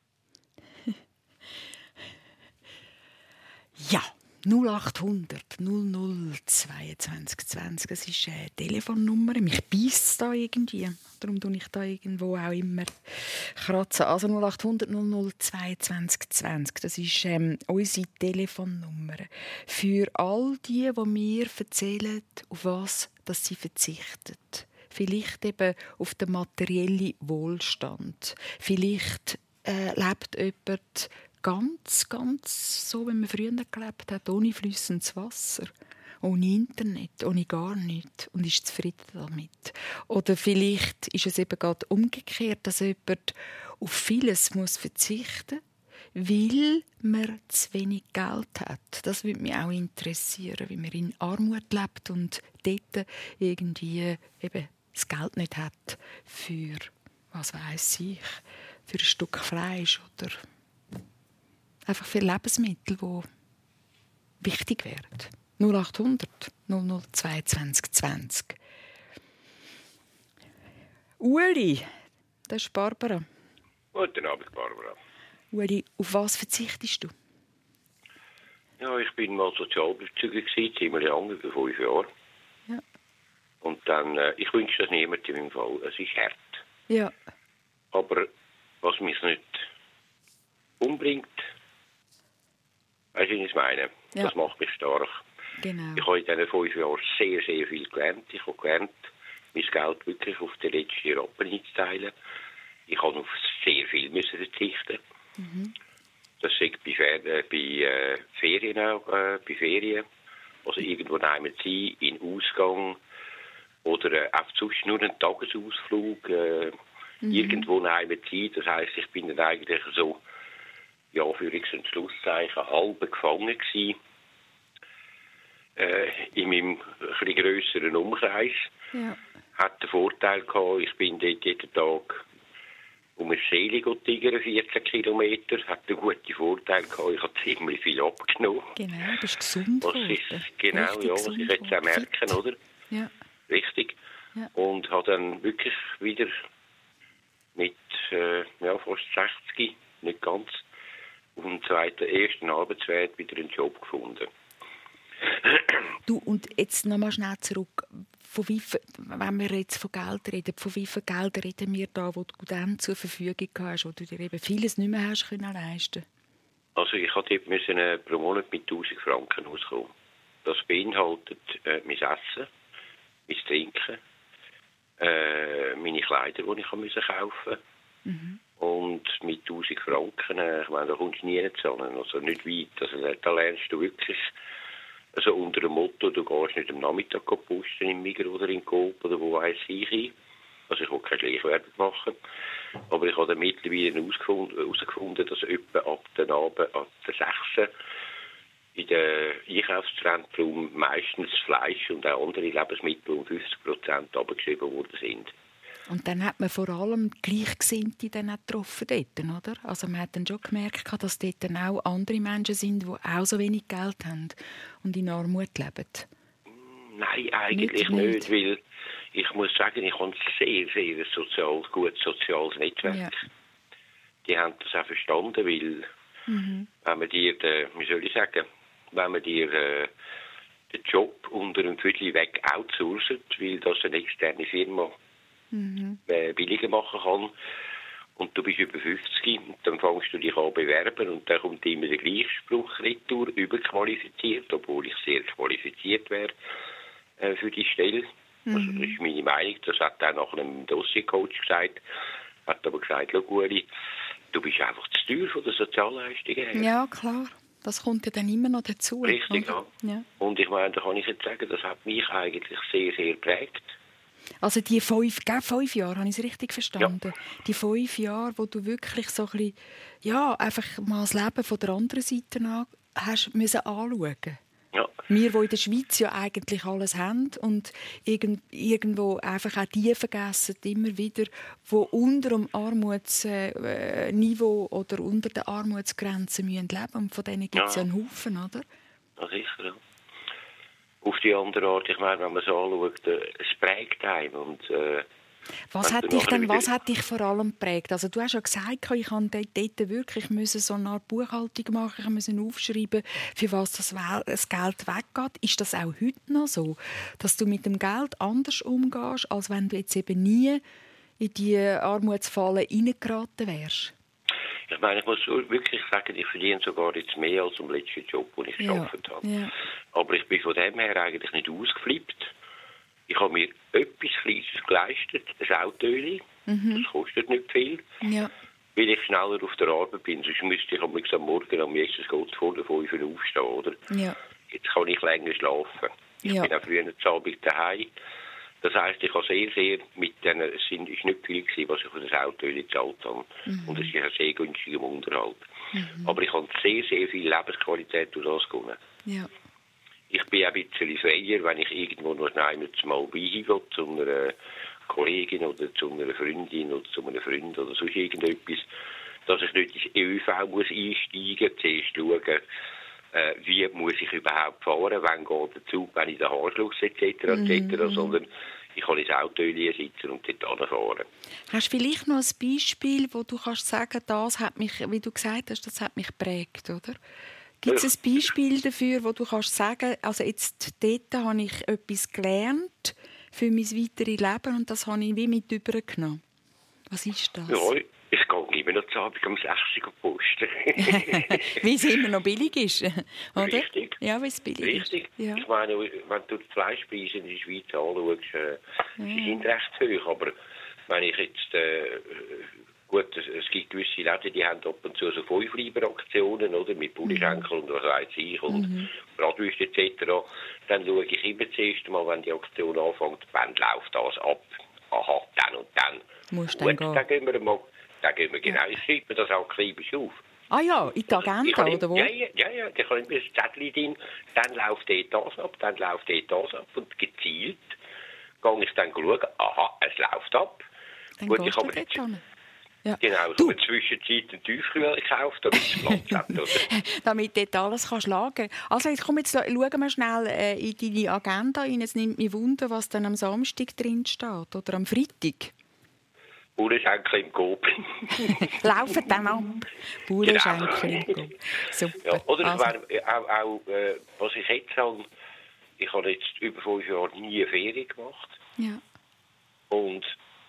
Ja, null achthundert null null zweiundzwanzig zwanzig, das ist eine Telefonnummer. Mich beisst es da irgendwie. Darum tue ich da irgendwo auch immer kratzen. Also null achthundert null null zweiundzwanzig zwanzig, das ist ähm, unsere Telefonnummer. Für all die, die mir erzählen, auf was dass sie verzichten. Vielleicht eben auf den materiellen Wohlstand. Vielleicht äh, lebt jemand ganz, ganz so, wie man früher gelebt hat, ohne fließendes Wasser, ohne Internet, ohne gar nichts und ist zufrieden damit. Oder vielleicht ist es eben gerade umgekehrt, dass jemand auf vieles muss verzichten muss, weil man zu wenig Geld hat. Das würde mich auch interessieren, wie man in Armut lebt und dort irgendwie eben das Geld nicht hat für, was weiss ich, für ein Stück Fleisch oder einfach für Lebensmittel, die wichtig wären. null achthundert null null zweiundzwanzig zwanzig. Uli, das ist Barbara.
Guten Abend, Barbara.
Uli, auf was verzichtest du?
Ja, ich bin mal Sozialbezüger gewesen, ziemlich lange, über fünf Jahre.
Ja.
Und dann, äh, ich wünsche das niemandem im Fall. Es ist hart.
Ja.
Aber was mich nicht umbringt, weißt du, was ich meine?
Ja.
Das macht mich stark.
Genau.
Ich habe in diesen fünf Jahren sehr, sehr viel gelernt. Ich habe gelernt, mein Geld wirklich auf den letzten Rappen einzuteilen. Ich habe auf sehr viel müssen verzichten.
Mhm.
Das sagt bei, Fer äh, bei äh, Ferien auch, äh, bei Ferien. Also irgendwo nehmen sie in Ausgang oder äh, auch sonst nur einen Tagesausflug. Äh, mhm. Irgendwo nehmen sie. Das heisst, ich bin dann eigentlich so, ja, für ein Schlusszeichen, halb gefangen gewesen. Äh, in meinem etwas grösseren Umkreis.
Ja.
Hat den Vorteil gehabt, ich bin dort jeden Tag um eine Seele tigern, vierzehn Kilometer. Hat einen guten Vorteil gehabt, ich habe ziemlich viel abgenommen.
Genau, du bist gesund
Was
geworden.
ist, genau,
Richtig
ja, was
gesund
ich jetzt auch
geworden.
merken,
Fit.
oder?
Ja.
Richtig.
Ja.
Und habe dann wirklich wieder mit äh, ja, fast sechzig, nicht ganz, auf dem zweiten, ersten Arbeitswert wieder einen Job gefunden.
Du, und jetzt noch mal schnell zurück. Von wie viel, wenn wir jetzt von Geld reden, von wie viel Geld reden wir da, wo du dann zur Verfügung hast, wo du dir eben vieles nicht mehr hast können leisten?
Also ich musste dort müssen, äh, pro Monat mit tausend Franken auskommen. Das beinhaltet äh, mein Essen, mein Trinken, äh, meine Kleider, die ich kaufen musste. Mhm. Und mit tausend Franken, äh, ich meine, da kommst du nie zusammen, also nicht weit. Also, da lernst du wirklich, also unter dem Motto, du gehst nicht am Nachmittag posten im Migros oder in Coop oder wo weiss ich hin. Also ich will keine Schleichwerbung machen. Aber ich habe dann mittlerweile herausgefunden, dass etwa ab den Abend, ab der sechs in den Einkaufszentrum meistens Fleisch und auch andere Lebensmittel um fünfzig Prozent abgeschrieben worden sind.
Und dann hat man vor allem Gleichgesinnte dann auch getroffen dort, oder? Also man hat dann schon gemerkt, dass dort dann auch andere Menschen sind, die auch so wenig Geld haben und in Armut leben.
Nein, eigentlich
nicht,
nicht, nicht, weil ich muss sagen, ich habe ein sehr, sehr sozial, gutes soziales Netzwerk. Ja. Die haben das auch verstanden, weil mhm. wenn man dir, den, wie soll ich sagen, wenn man dir äh, den Job unter einem Viertel weg outsourcet, weil das eine externe Firma mhm. äh, billiger machen kann, und du bist über fünfzig, und dann fängst du dich an bewerben und dann kommt immer der gleiche Spruch retour, überqualifiziert, obwohl ich sehr qualifiziert wäre äh, für die Stelle. Mhm. Also das ist meine Meinung, das hat auch nach einem Dossiercoach gesagt, hat aber gesagt, schau Uli, du bist einfach zu teuer von der Sozialleistungen her.
Ja, klar. Das kommt ja dann immer noch dazu.
Richtig, ja. ja. Und ich meine, da kann ich jetzt sagen, das hat mich eigentlich sehr, sehr geprägt.
Also die fünf, fünf Jahre, habe ich es richtig verstanden? Ja. Die fünf Jahre, wo du wirklich so ein bisschen, ja, einfach mal das Leben von der anderen Seite an hast müssen anschauen.
Ja.
Wir, die in der Schweiz ja eigentlich alles haben und irgendwo einfach auch die vergessen, immer wieder, die unter dem Armutsniveau oder unter der Armutsgrenze leben müssen. Und von denen gibt es ja. ja einen Haufen, oder?
Ja, sicher, ja. Auf die andere Art, ich meine, wenn man es anschaut, es prägt einen. Und, äh,
was, hat dich denn, was hat dich vor allem geprägt? Also, du hast ja gesagt, ich kann dort wirklich so eine Art Buchhaltung machen, ich musste aufschreiben, für was das Geld weggeht. Ist das auch heute noch so, dass du mit dem Geld anders umgehst, als wenn du jetzt eben nie in die Armutsfalle reingeraten wärst?
Ich meine, ich muss wirklich sagen, ich verdiene sogar jetzt mehr als im letzten Job, den ich
ja.
gearbeitet habe.
Ja.
Aber ich bin von dem her eigentlich nicht ausgeflippt. Ich habe mir etwas Kleines geleistet, ein Autoöli. Mhm. Das kostet nicht viel. Ja. Weil ich schneller auf der Arbeit bin. Sonst müsste ich am Morgen am ersten Gott vor der fünf Uhr aufstehen, oder? Ja. Jetzt kann ich länger schlafen. Ich ja. bin auch früher zu Abend daheim. Das heisst, ich habe sehr, sehr mit denen, es ist nicht viel gewesen, was ich für das Autoöli gezahlt habe. Mhm. Und es ist auch sehr günstig im Unterhalt. Mhm. Aber ich habe sehr, sehr viel Lebensqualität durch das gewonnen. Ja. Ich bin ein bisschen freier, wenn ich irgendwo noch einmal mal beigehe, zu einer Kollegin oder zu einer Freundin oder zu einem Freund oder sonst irgendetwas, dass ich nicht ins E Ö V muss einsteigen muss, zuerst schauen, äh, wie muss ich überhaupt fahren, wann geht der Zug, wenn ich den Haarschluss et cetera et cetera, mm-hmm. sondern ich kann ins Auto sitzen und dort hinfahren.
Hast du vielleicht noch ein Beispiel, wo du kannst sagen, das hat mich, wie du gesagt hast, das hat mich geprägt, oder? Gibt es ein Beispiel dafür, wo du kannst sagen, also jetzt dort habe ich etwas gelernt für mein weiteres Leben und das habe ich wie mit übergenommen? Was ist das?
Ja, es geht immer noch zu Abend um sechs Uhr posten.
Wie es immer noch billig ist, oder?
Richtig.
Ja, wie es billig
Richtig.
ist. Ja.
Ich meine, wenn du die Fleischpreise in der Schweiz anschaust, äh, ja. sie sind recht hoch, aber wenn ich jetzt... Äh, Gut, es, es gibt gewisse Läden, die haben ab und zu so fünf-Lieber-Aktionen, oder? Mit Bullischenkel und was weiß ich und mhm. Bratwürste et cetera. Dann schaue ich immer zuerst mal, wenn die Aktion anfängt, wann läuft das ab? Aha, dann und dann.
Musst
Gut,
dann
dann gehen wir mal, dann gehen wir genau, ja. ich schreibe mir das auch kleinisch auf.
Ah ja, in die Agenda,
also,
oder wo?
Ja, ja, ja, ja, da kann ich mir ein Zettel drin, dann läuft dort das ab, dann läuft dort das ab und gezielt gehe ich dann schauen, aha, es läuft ab.
Dann
Gut,
gehst
ich
du
habe
dort hin. Ja.
Genau, so in der Zwischenzeit einen Tiefkühler gekauft, damit es Platz hat, oder?
Damit dort alles kannst lagern. Also jetzt, komm, jetzt schauen wir schnell äh, in deine Agenda rein. Es nimmt mich Wunder, was dann am Samstag drin steht oder am Freitag.
Bauernschenkel im Coop.
Laufen dann an. Bauernschenkel im Coop. Super.
Ja, oder
also.
ich meine, auch, auch äh, was ich jetzt habe, ich habe jetzt über fünf Jahre nie eine Ferien gemacht.
Ja.
Und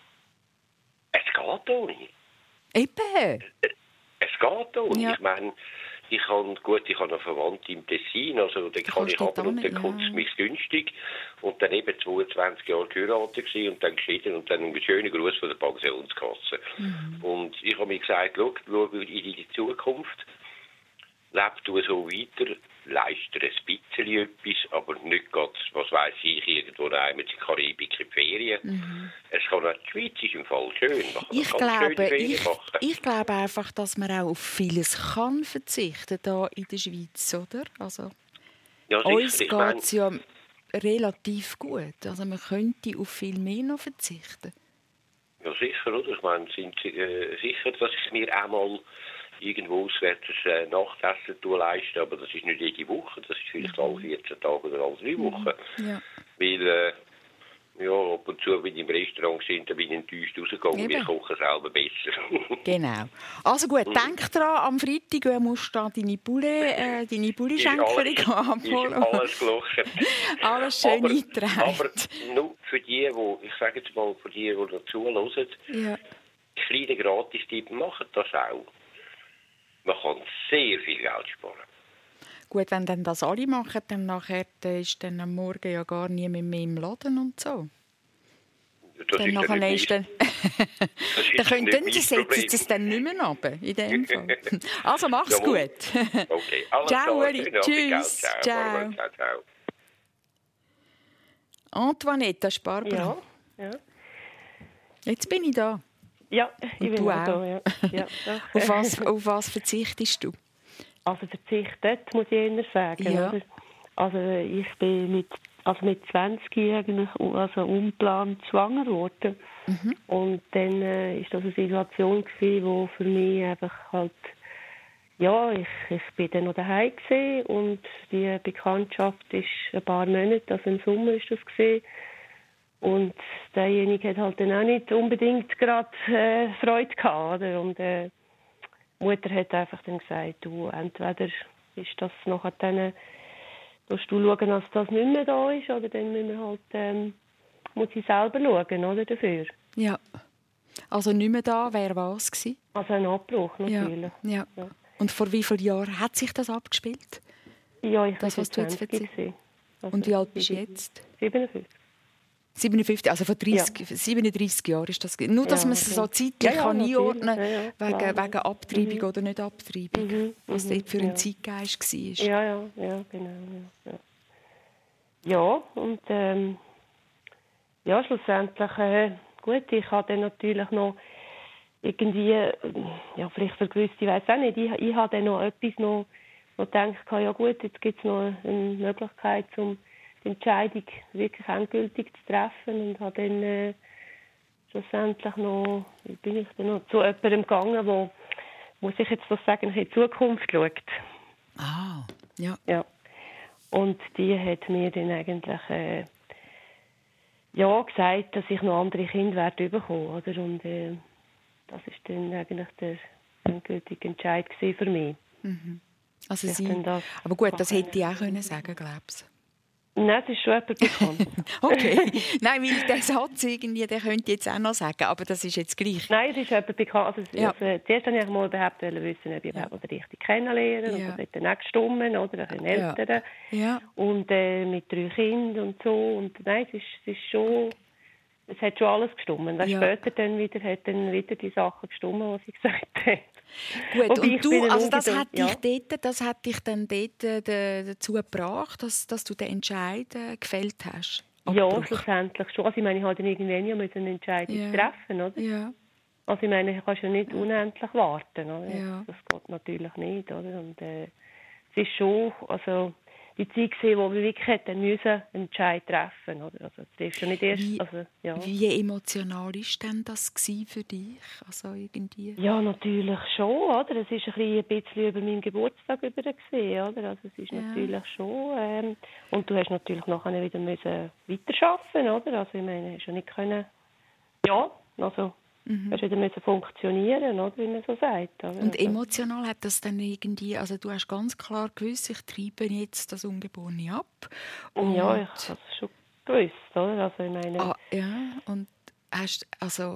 es geht auch nicht.
Eben.
Es geht auch.
Ja.
Ich meine, ich habe, gut, ich habe eine Verwandte im Tessin, also da kann ich aber und dann kommt es mich günstig. Und dann eben zweiundzwanzig Jahre geheiratet gewesen und dann geschieden und dann einen schönen Gruß von der Pensionskasse. Mhm. Und ich habe mir gesagt, schau, schau in die Zukunft, leb du so weiter, leiste ein bisschen etwas, aber nicht ganz, was weiss ich, irgendwo daheim in der Karibik in die Ferien. Mhm. Es kann auch, die Schweiz ist im Fall schön. Man kann
ich, glaube, ich, ich glaube einfach, dass man auch auf vieles kann verzichten da in der Schweiz, oder? Also,
ja,
uns geht es ja relativ gut. Also man könnte auf viel mehr noch verzichten.
Ja, sicher, oder? Ich meine, sind äh, sicher, dass ich mir einmal irgendwo auswärts ein Nachtessen leisten, aber das ist nicht jede Woche, das ist vielleicht mhm. alle vierzehn Tage oder alle drei Wochen.
Ja.
Weil, äh, ja, ab und zu, wenn ich im Restaurant sind, dann bin ich enttäuscht rausgegangen, wir kochen selber besser.
Genau. Also gut, mhm. denk dran, am Freitag musst du da deine Bulle, äh, deine Bulli-Schenkerin abholen.
Ist alles gelaufen.
Alles schön eingetragen.
Aber nur für die, die, ich sage jetzt mal, für die, die dazu hören,
ja.
kleine Gratis-Tipp machen das auch. Man kann sehr viel Geld sparen.
Gut, wenn dann das alle machen, dann nachher ist dann am Morgen ja gar niemand mehr im Laden und so.
Das
dann
ist
nachher
dann
ist dann... dann könnten sie setzen es dann nicht mehr runter, in dem Fall. Also mach's ja, gut.
Okay, alles
ciao,
klar.
Uli. Tschüss. Ciao. Ciao.
Ciao, ciao.
Antoinette, das ist Barbara.
Ja, ja.
Jetzt bin ich da.
Ja, ich
und
bin
auch
da. Ja. Ja,
auf, was, auf was verzichtest du?
Also verzichtet, muss ich eher sagen.
Ja.
Oder? Also ich bin mit, also mit zwanzig eigentlich also unplant schwanger geworden. Mhm. Und dann äh, ist das eine Situation gewesen, wo für mich einfach halt, ja, ich, ich bin dann noch daheim gewesen und die Bekanntschaft ist ein paar Monate, also im Sommer ist das gewesen. Und derjenige hat halt dann auch nicht unbedingt gerade äh, Freude gehabt, oder? Und äh, die Mutter hat einfach dann gesagt, du, entweder ist das nachher dann, musst du schauen, dass das nicht mehr da ist, oder dann müssen wir halt, ähm, muss ich selber schauen, oder, dafür.
Ja. Also nicht mehr da, wäre was gewesen?
Also ein Abbruch, natürlich.
Ja. Ja. Ja. Und vor wie vielen Jahren hat sich das abgespielt?
Ja, ich
das, was du jetzt erzählst.
Also
und wie alt bist du jetzt?
siebenundfünfzig.
siebenundfünfzig, also vor dreißig, ja. siebenunddreißig Jahren ist das. Nur, dass ja, man es so zeitlich ja, ja, kann einordnen kann, ja, ja, wegen, wegen Abtreibung mhm. oder nicht Abtreibung. Mhm. Was mhm. dort für ein ja. Zeitgeist war.
Ja, ja, ja, genau. Ja, ja. ja und ähm, ja, schlussendlich, äh, gut, ich habe dann natürlich noch irgendwie, ja, vielleicht für gewisse, ich weiss auch nicht, ich, ich habe dann noch etwas noch, noch gedacht, ja gut, jetzt gibt es noch eine Möglichkeit, um die Entscheidung wirklich endgültig zu treffen und habe dann äh, schlussendlich noch, bin ich dann noch zu jemandem gegangen, wo, muss ich jetzt das sagen, in die Zukunft schaut.
Ah, ja.
ja. Und die hat mir dann eigentlich äh, ja, gesagt, dass ich noch andere Kinder werde bekommen, oder? Und äh, das war dann eigentlich der endgültige Entscheid für mich.
Mhm. Also sie, aber gut, das hätte ich auch können sagen, glaubst du?
Nein, das ist schon jemand bekannt.
Okay. Nein, weil der Satz irgendwie, den könnte ich jetzt auch noch sagen, aber das ist jetzt gleich.
Nein, es ist jemand bekannt. Also, ja. also, zuerst wollte ich mal überhaupt wissen, ob ich ja. überhaupt richtig kennenlernen. Ja. Und das hat dann auch gestimmt, oder? Ein Älteren.
Ja. Ja.
Und äh, mit drei Kindern und so. Und nein, es ist, es ist schon... Es hat schon alles gestimmt. Dann ja. Später dann wieder, hat dann wieder die Sachen gestimmt, was ich gesagt habe.
Gut, Wobei und du, also das hat, ja. dich dort, das hat dich dann dort äh, dazu gebracht, dass, dass du den Entscheid äh, gefällt hast?
Abbruch. Ja, schlussendlich schon. Also ich meine, ich habe dann irgendwann ja eine Entscheidung ja. treffen, oder?
Ja.
Also ich meine, ich kann ja nicht unendlich warten, oder?
Ja.
Das geht natürlich nicht, oder? Und äh, es ist schon, also die Zeit gesehen, wo wir wirklich hätten müssen einen Entscheid treffen, oder? Also das ist schon nicht erst,
wie,
also, ja.
Wie emotional war denn das für dich? Also irgendwie?
Ja, natürlich schon, oder? Es war ein bisschen über meinen Geburtstag über gesehen, oder? Also es ist ja. natürlich schon, ähm, und du hast natürlich nachher wieder müssen weiterarbeiten, oder? Also ich meine, hast ja nicht können, ja, also mhm. hast wieder müssen funktionieren, oder, wie man so sagt. Oder?
Und emotional hat das dann irgendwie, also du hast ganz klar gewusst, ich treibe jetzt das Ungeborene ab.
Und ja, ich habe es schon gewusst, oder? Also ich meine...
Ah, ja, und hast, also...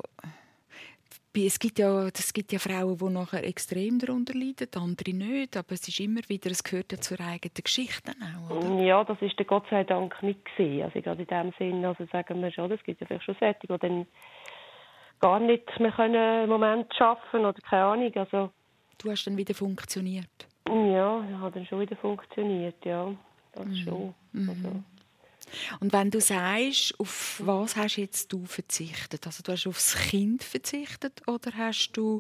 Es gibt, ja, es gibt ja Frauen, die nachher extrem darunter leiden, andere nicht, aber es ist immer wieder, es gehört ja zur eigenen Geschichte auch, oder?
Ja, das ist Gott sei Dank nicht gesehen. Also gerade in dem Sinn, also sagen wir schon, es gibt ja vielleicht schon solche, die dann gar nicht mehr können im Moment arbeiten oder keine Ahnung. Also,
du hast dann wieder funktioniert?
Ja, ich habe dann schon wieder funktioniert, ja. Das mhm. schon. Also.
Und wenn du sagst, auf was hast jetzt du verzichtet? Also du hast aufs Kind verzichtet oder hast du,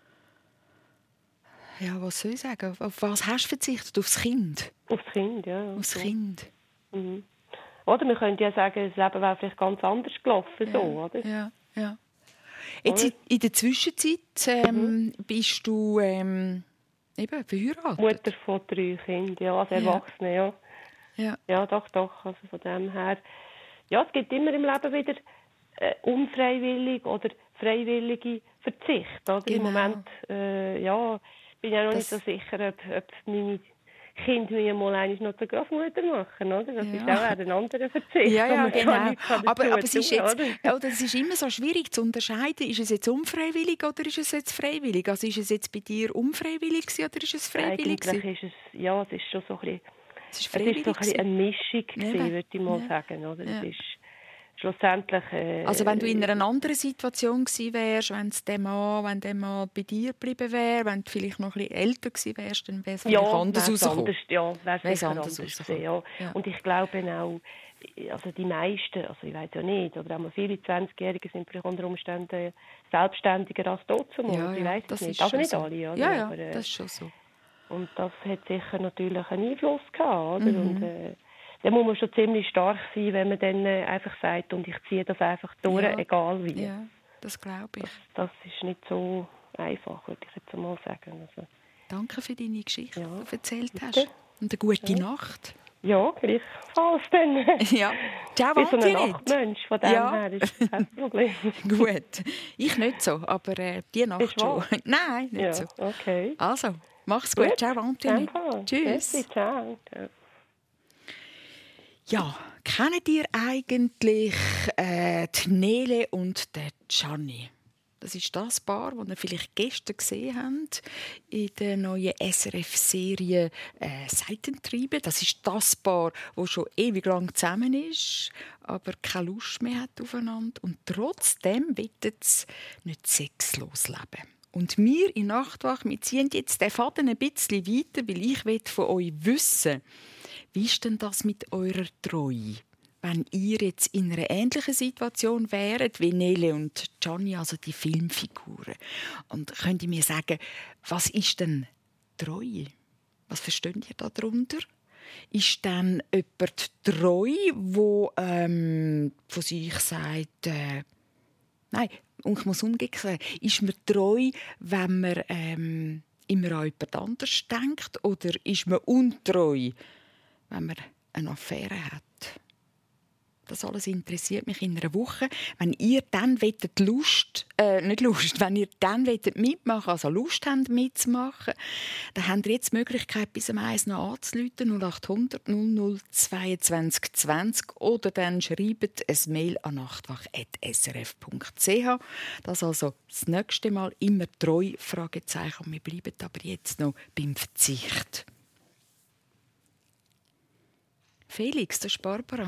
ja, was soll ich sagen, auf was hast du verzichtet? Aufs Kind?
Aufs Kind, ja.
Aufs
ja.
Kind.
Mhm. Oder man könnte ja sagen, das Leben wäre vielleicht ganz anders gelaufen,
ja.
so, oder?
Ja, ja. Jetzt in der Zwischenzeit ähm, mhm. bist du ähm, eben verheiratet.
Mutter von drei Kindern, ja, als Erwachsene, ja.
Ja.
ja, doch, doch. Also von dem her. Ja, es gibt immer im Leben wieder äh, unfreiwillig oder freiwillige Verzicht. Oder? Genau. Im Moment äh, ja, bin ich auch noch das... nicht so sicher, ob, ob meine Kinder mir mal einmal noch zur Großmutter machen. Oder? Das ja. ist auch ein anderer Verzicht.
Ja, ja, genau. Aber, aber es, ist jetzt, oder? Es ist immer so schwierig zu unterscheiden, ist es jetzt unfreiwillig oder ist es jetzt freiwillig? Also ist es jetzt bei dir unfreiwillig oder ist es freiwillig?
Eigentlich ist es, ja, es ist schon so ein bisschen...
Es ist,
es ist so ein eine Mischung, ja. würde ich mal ja. sagen. Oder? Ja. Es ist schlussendlich... Äh,
also wenn du in einer anderen Situation gewesen wärst, wenn der Mann, wenn der Mann bei dir geblieben wäre, wenn du vielleicht noch ein bisschen älter gewesen wärst, dann wäre es
ja,
anders rausgekommen.
Ja, wäre es anders rausgekommen. Ja. Ja. Und ich glaube auch, also die meisten, also ich weiß ja nicht, oder auch viele zwanzigjährige sind vielleicht unter Umständen selbstständiger als dazumal.
Ja,
ich weiß
das
nicht.
Ist
also nicht
so.
alle. Oder?
Ja, ja,
aber, äh,
das ist schon so.
Und das hat sicher natürlich einen Einfluss gehabt. Oder?
Mhm.
Und, äh, da muss man schon ziemlich stark sein, wenn man dann äh, einfach sagt, und ich ziehe das einfach durch, ja. egal wie.
Ja, das glaube ich.
Das, das ist nicht so einfach, würde ich jetzt mal sagen. Also,
danke für deine Geschichte,
ja,
die du erzählt
bitte.
hast. Und eine gute
ja.
Nacht.
Ja, gleichfalls dann.
Ja, ciao,
ich bin so ein Nachtmensch, von dem
ja.
her ist das kein Problem.
Gut, ich nicht so, aber äh, die Nacht
ist
schon. Nein, nicht
ja,
so.
Okay.
Also, mach's gut. gut. Ciao, Antonie. Tschüss.
Merci, ciao.
Ja, kennt ihr eigentlich äh, die Nele und den Gianni? Das ist das Paar, das ihr vielleicht gestern gesehen habt in der neuen S R F-Serie äh, «Seitentriebe». Das ist das Paar, das schon ewig lang zusammen ist, aber keine Lust mehr hat aufeinander. Und trotzdem wollen sie nicht sexlos leben. Und wir in Nachtwach, wir ziehen jetzt den Faden ein bisschen weiter, weil ich von euch wissen, wie ist denn das mit eurer Treue? Wenn ihr jetzt in einer ähnlichen Situation wäret wie Nele und Gianni, also die Filmfiguren. Und könnt ihr mir sagen, was ist denn Treue? Was versteht ihr darunter? Ist dann jemand treu, der ähm, von sich sagt, äh, nein, und ich muss umgekehrt, ist man treu, wenn man ähm, immer an jemand anderes denkt? Oder ist man untreu, wenn man eine Affäre hat? Das alles interessiert mich in einer Woche. Wenn ihr dann wettet Lust, äh, nicht Lust, wenn ihr dann wettet mitmachen, also Lust habt mitzumachen, dann habt ihr jetzt die Möglichkeit, bis am eins noch anzurufen, null acht hundert null null zweiundzwanzig zwanzig, oder dann schreibt ein Mail an nachtwach punkt s r f punkt c h. Das also das nächste Mal immer treu, Fragezeichen. Wir bleiben aber jetzt noch beim Verzicht. Felix, das ist Barbara.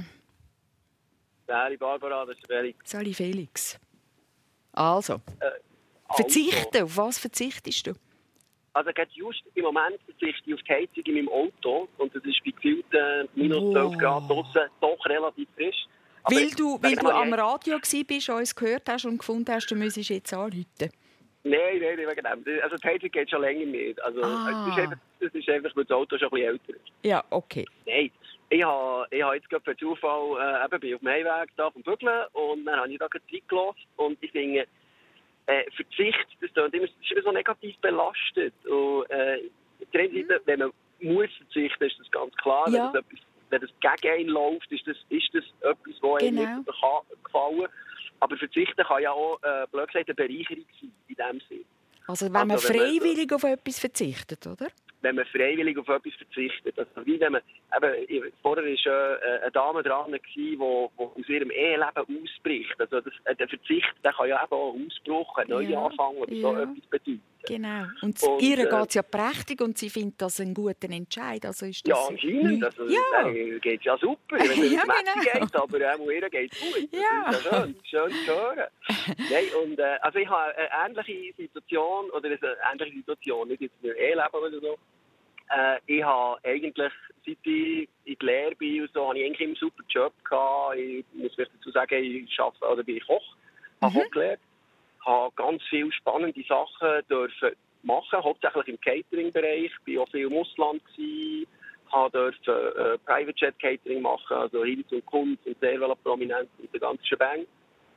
Sali Barbara, das ist Felix.
Sali Felix. Also,
äh,
verzichten. Auf was verzichtest du?
Also just im Moment verzichte ich auf die Heizung in meinem Auto. Und das ist bei gefühlten minus zwölf oh. Grad draussen doch relativ frisch. Aber
weil du, weil du am Radio warst, uns gehört hast und gefunden hast, du müsstest jetzt anrufen.
Nein, nein, wegen dem. Also die Heizung geht schon länger nicht. Also,
ah.
es ist einfach, es ist einfach, weil das Auto schon ein bisschen älter ist.
Ja, okay.
Nein. Ich habe, ich habe jetzt gerade per Zufall äh, eben bin auf dem Heimweg da vom Bügeln und dann habe ich da gerade Zeit gelassen und ich finde, äh, Verzicht, das klingt immer, das ist immer so negativ belastet. Und, äh, auf der einen Seite, wenn man muss verzichten, ist das ganz klar.
Ja.
Wenn, das etwas, wenn das gegen einen läuft, ist das, ist das etwas, was einem
genau.
nicht kann, gefallen. Aber Verzichten kann ja auch, äh, blöd gesagt, eine Bereicherung sein, in dem Sinne.
Also wenn
also,
man freiwillig wenn man, auf etwas verzichtet, oder?
Wenn man freiwillig auf etwas verzichtet. Also wie wenn man, eben, vorher war äh, eine Dame dran, die aus ihrem Eheleben ausbricht. Also das, äh, der Verzicht der kann ja eben auch einen Ausbruch, einen neuen
ja,
Anfang oder
ja.
so etwas bedeuten.
Genau. Und,
und
ihr
äh,
geht es ja prächtig und sie findet das einen guten Entscheid. Also ist das
ja, anscheinend. Also,
ja.
Äh, geht ja super, wenn es
ja,
genau. geht, aber äh, ihr geht es gut.
Ja.
Das ist ja schön, schön zu hören. Nein, und, äh, also ich habe eine ähnliche Situation, oder eine ähnliche Situation, nicht jetzt mit Eheleben oder so. Äh, ich habe eigentlich, seit ich in der Lehre bin, und so, habe ich eigentlich immer einen super Job gehabt. Ich muss dazu sagen, ich arbeite, oder bin Koch, habe
mhm.
Koch gelernt, habe ganz viele spannende Sachen dürfen machen, hauptsächlich im Catering-Bereich. Ich war auch viel im Ausland gewesen, habe dürfen äh, Private Jet Catering machen, also hin zum Kunden und sehr prominent und der ganze Shebang.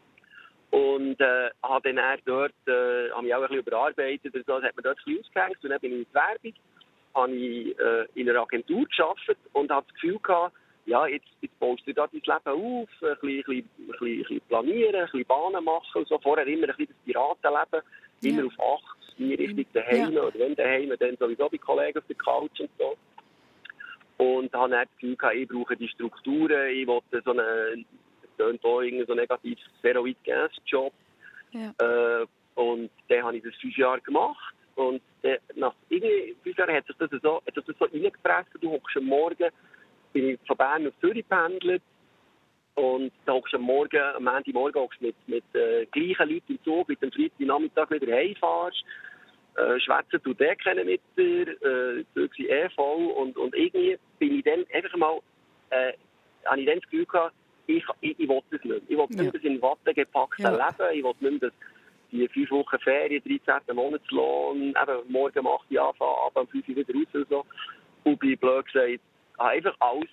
Und äh, habe dann dort, äh, habe mich auch ein bisschen überarbeitet, also hat mir dort ein bisschen ausgehängt und dann bin ich in die Werbung. Habe ich äh, in einer Agentur gearbeitet und hatte das Gefühl gehabt, ja, jetzt, jetzt baust du da dein Leben auf, ein bisschen, ein bisschen, ein bisschen, ein bisschen planieren, ein bisschen Bahnen machen und so. Vorher immer ein bisschen das Piratenleben, ja. immer auf acht, nie Richtung daheim ja. oder wenn daheim, dann sowieso bei Kollegen auf der Couch und so. Und habe dann das Gefühl gehabt, ich brauche die Strukturen, ich wollte so einen, so einen negativ Zero-Job. Ja. Äh, und dann habe ich das fünf Jahre gemacht. Und äh, nach irgendwie fünf Jahren hat sich das so, hat sich das so reingepresst. Du hockst am Morgen, bin ich von Bern nach Zürich gependelt. Und da hockst du am Morgen, am Montagmorgen hockst mit, mit äh, gleichen Leuten im Zug, mit dem Freitagnachmittag wieder heimfahrst. Äh, schwätzen du den kennen mit dir, äh, Züge sind eh voll. Und, und irgendwie bin ich dann einfach mal, äh, habe ich dann das Gefühl gehabt, ich, ich, ich will das nicht. Ich will ja. nicht das in Watte gepackte ja. Leben. Ich will nicht das die fünf Wochen Ferien, dreizehnten Monatslohn, eben morgen um acht Uhr anfangen, ab um fünf Uhr wieder raus und so. Und bin blöd gesagt, habe einfach alles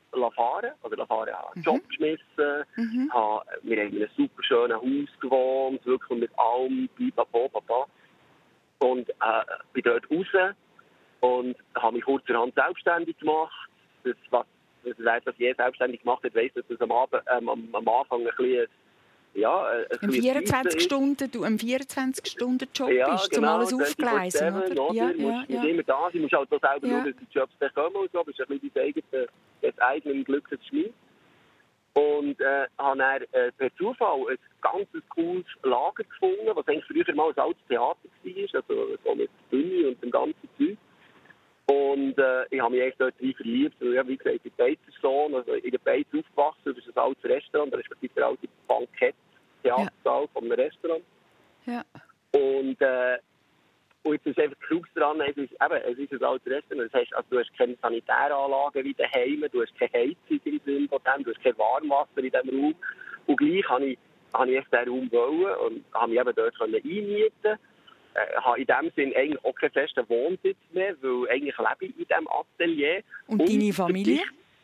fahren, oder fahren, habe einen Job
Mhm.
geschmissen,
Mhm.
habe, wir haben in einem super schönen Haus gewohnt, wirklich mit allem, pipapo, papa. Und äh, bin dort raus und habe mich kurzerhand selbstständig gemacht. Das, was, das heißt, dass jeder selbstständig gemacht hat, weiss, dass das am, Abend, ähm, am, am Anfang ein bisschen, ja, ein
Ein vierundzwanzig Stunden, du ein vierundzwanzig-Stunden-Job
ja,
bist, um
genau,
alles aufgleisen, oder?
oder?
Ja,
Du
ja,
musst
ja.
nicht immer da sein, du musst halt auch selber
Ja.
schauen, dass die Jobs dann kommen und so. Du bist ein bisschen dein eigenes, das eigene Glückes Schmied. Und äh, habe dann äh, per Zufall ein ganz cooles Lager gefunden, was eigentlich früher mal ein altes Theater war, also so mit Bühne und dem ganzen Zeug. Und äh, ich habe mich echt dort rein verliebt. Also, ja, wie gesagt, ich bin Beizerssohn, also in der Beiz aufgewachsen, das ist ein altes Restaurant, das ist der alte Bankett-Theatersaal ja. von einem Restaurant.
Ja.
Und, äh, und jetzt ist einfach Krux dran, es ist, eben, es ist ein altes Restaurant, das heißt, also, du hast keine Sanitäranlagen wie daheim, du hast keine Heizung im Sinn von dem, du hast kein Warmwasser in diesem Raum. Und gleich habe ich, habe ich echt diesen Raum wollen und habe mich eben dort einmieten. Ich habe in dem Sinn eigentlich auch keinen festen Wohnsitz mehr, weil eigentlich lebe ich in diesem Atelier.
Und, und deine Familie?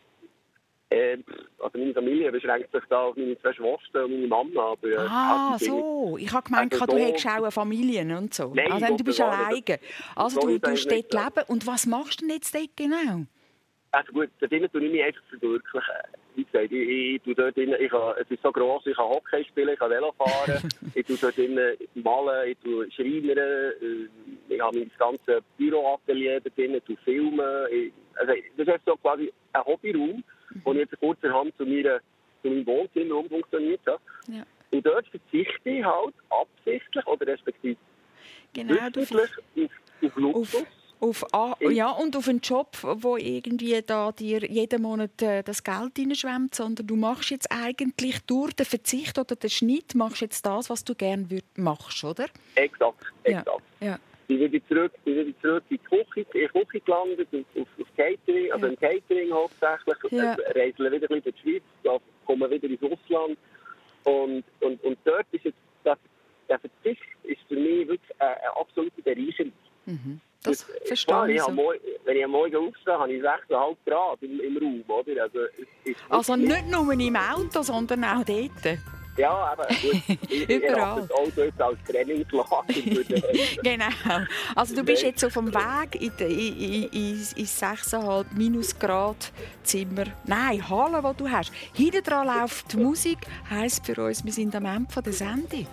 Äh, also meine Familie beschränkt sich da auf meine zwei Schwestern und meine Mama. Aber, äh,
ah,
also
so. Ich habe gemeint, also du so hättest auch eine Familie und so.
Nein,
also, du bist alleine. Also
so
du tust dort leben. Und was machst du denn jetzt dort genau?
Also gut, da drinnen tue ich mich einfach verwirklichen. Wie gesagt, ich, ich, ich tue dort drinnen, ich kann, es ist so gross, ich kann Hockey spielen, ich kann Velo fahren, ich tue dort drinnen malen, ich tue schreinern, ich habe mein ganzes Büroatelier dort drinnen, ich tue filmen. Ich, also das ist so quasi ein Hobbyraum, wo ich jetzt kurzerhand zu, mir, zu meinem Wohnzimmer umfunktioniert habe. Ja. Und dort verzichte ich halt absichtlich oder respektive
genau,
wissentlich auf, auf Luxus.
Auf Auf, ah, ja, und auf einen Job, wo irgendwie da dir jeden Monat äh, das Geld reinschwemmt, sondern du machst jetzt eigentlich durch den Verzicht oder den Schnitt machst jetzt das, was du gerne machst, oder?
Exakt, exakt.
Ja, ja.
Ich bin wieder zurück, bin wieder zurück in die Küche, in die Küche gelandet, auf, auf, auf Catering, also ja. im Catering hauptsächlich.
Ja.
Reisen wieder ein bisschen durch die Schweiz, da kommen wir wieder ins Ausland. Und, und, und dort ist jetzt, der, der Verzicht ist für mich wirklich eine, eine absolute Bereicherung.
Mhm. Das verstehe
klar,
ich
ich
so.
Morgen, wenn ich am Morgen aufstehe, habe ich sechs Komma fünf Grad im, im Raum. Oder? Also, es ist
also nicht nur im Auto, sondern auch dort?
Ja, aber gut. Ich,
Überall.
Ich das Auto jetzt als Trainingslager.
Genau. Also du bist jetzt auf dem Weg in, in, in, in, in sechs Komma fünf Minusgrad Zimmer. Nein, Halle, die du hast. Hinten dran läuft die Musik, heisst für uns, wir sind am Ende der Sendung.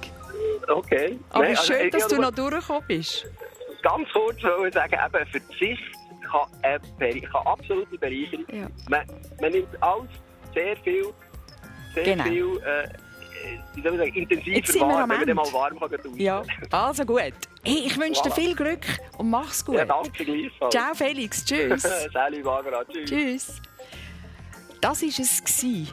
Okay.
Aber
Nein,
schön,
also,
dass
also,
du noch durchgekommen bist.
Ganz kurz will ich sagen, eben, Verzicht kann, äh, kann absolute Bereicherung.
Ja.
Man, man nimmt alles sehr viel, sehr
genau. viel
äh, wie soll ich sagen, intensiver
wahr,
wenn man dann mal warm kann duschen.
Ja, also gut. Hey, ich wünsche voilà. dir viel Glück und mach's gut.
Ja, danke gleichfalls.
Ciao Felix, tschüss.
Salut Barbara, tschüss.
Tschüss. Das war es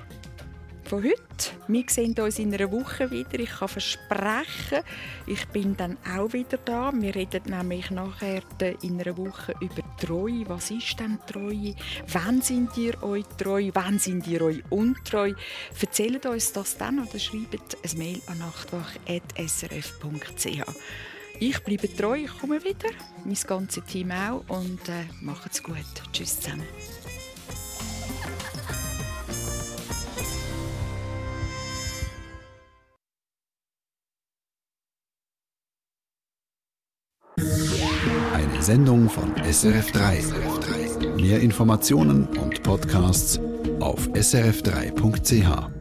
von heute. Wir sehen uns in einer Woche wieder. Ich kann versprechen, ich bin dann auch wieder da. Wir reden nämlich nachher in einer Woche über Treue. Was ist denn Treue? Wann sind ihr euch treu? Wann sind ihr euch untreu? Erzählt uns das dann oder schreibt ein Mail an nachtwach at s r f punkt c h. Ich bleibe treu, ich komme wieder. Mein ganzes Team auch. Und äh, macht's gut. Tschüss zusammen.
Eine Sendung von S R F drei. Mehr Informationen und Podcasts auf s r f drei punkt c h.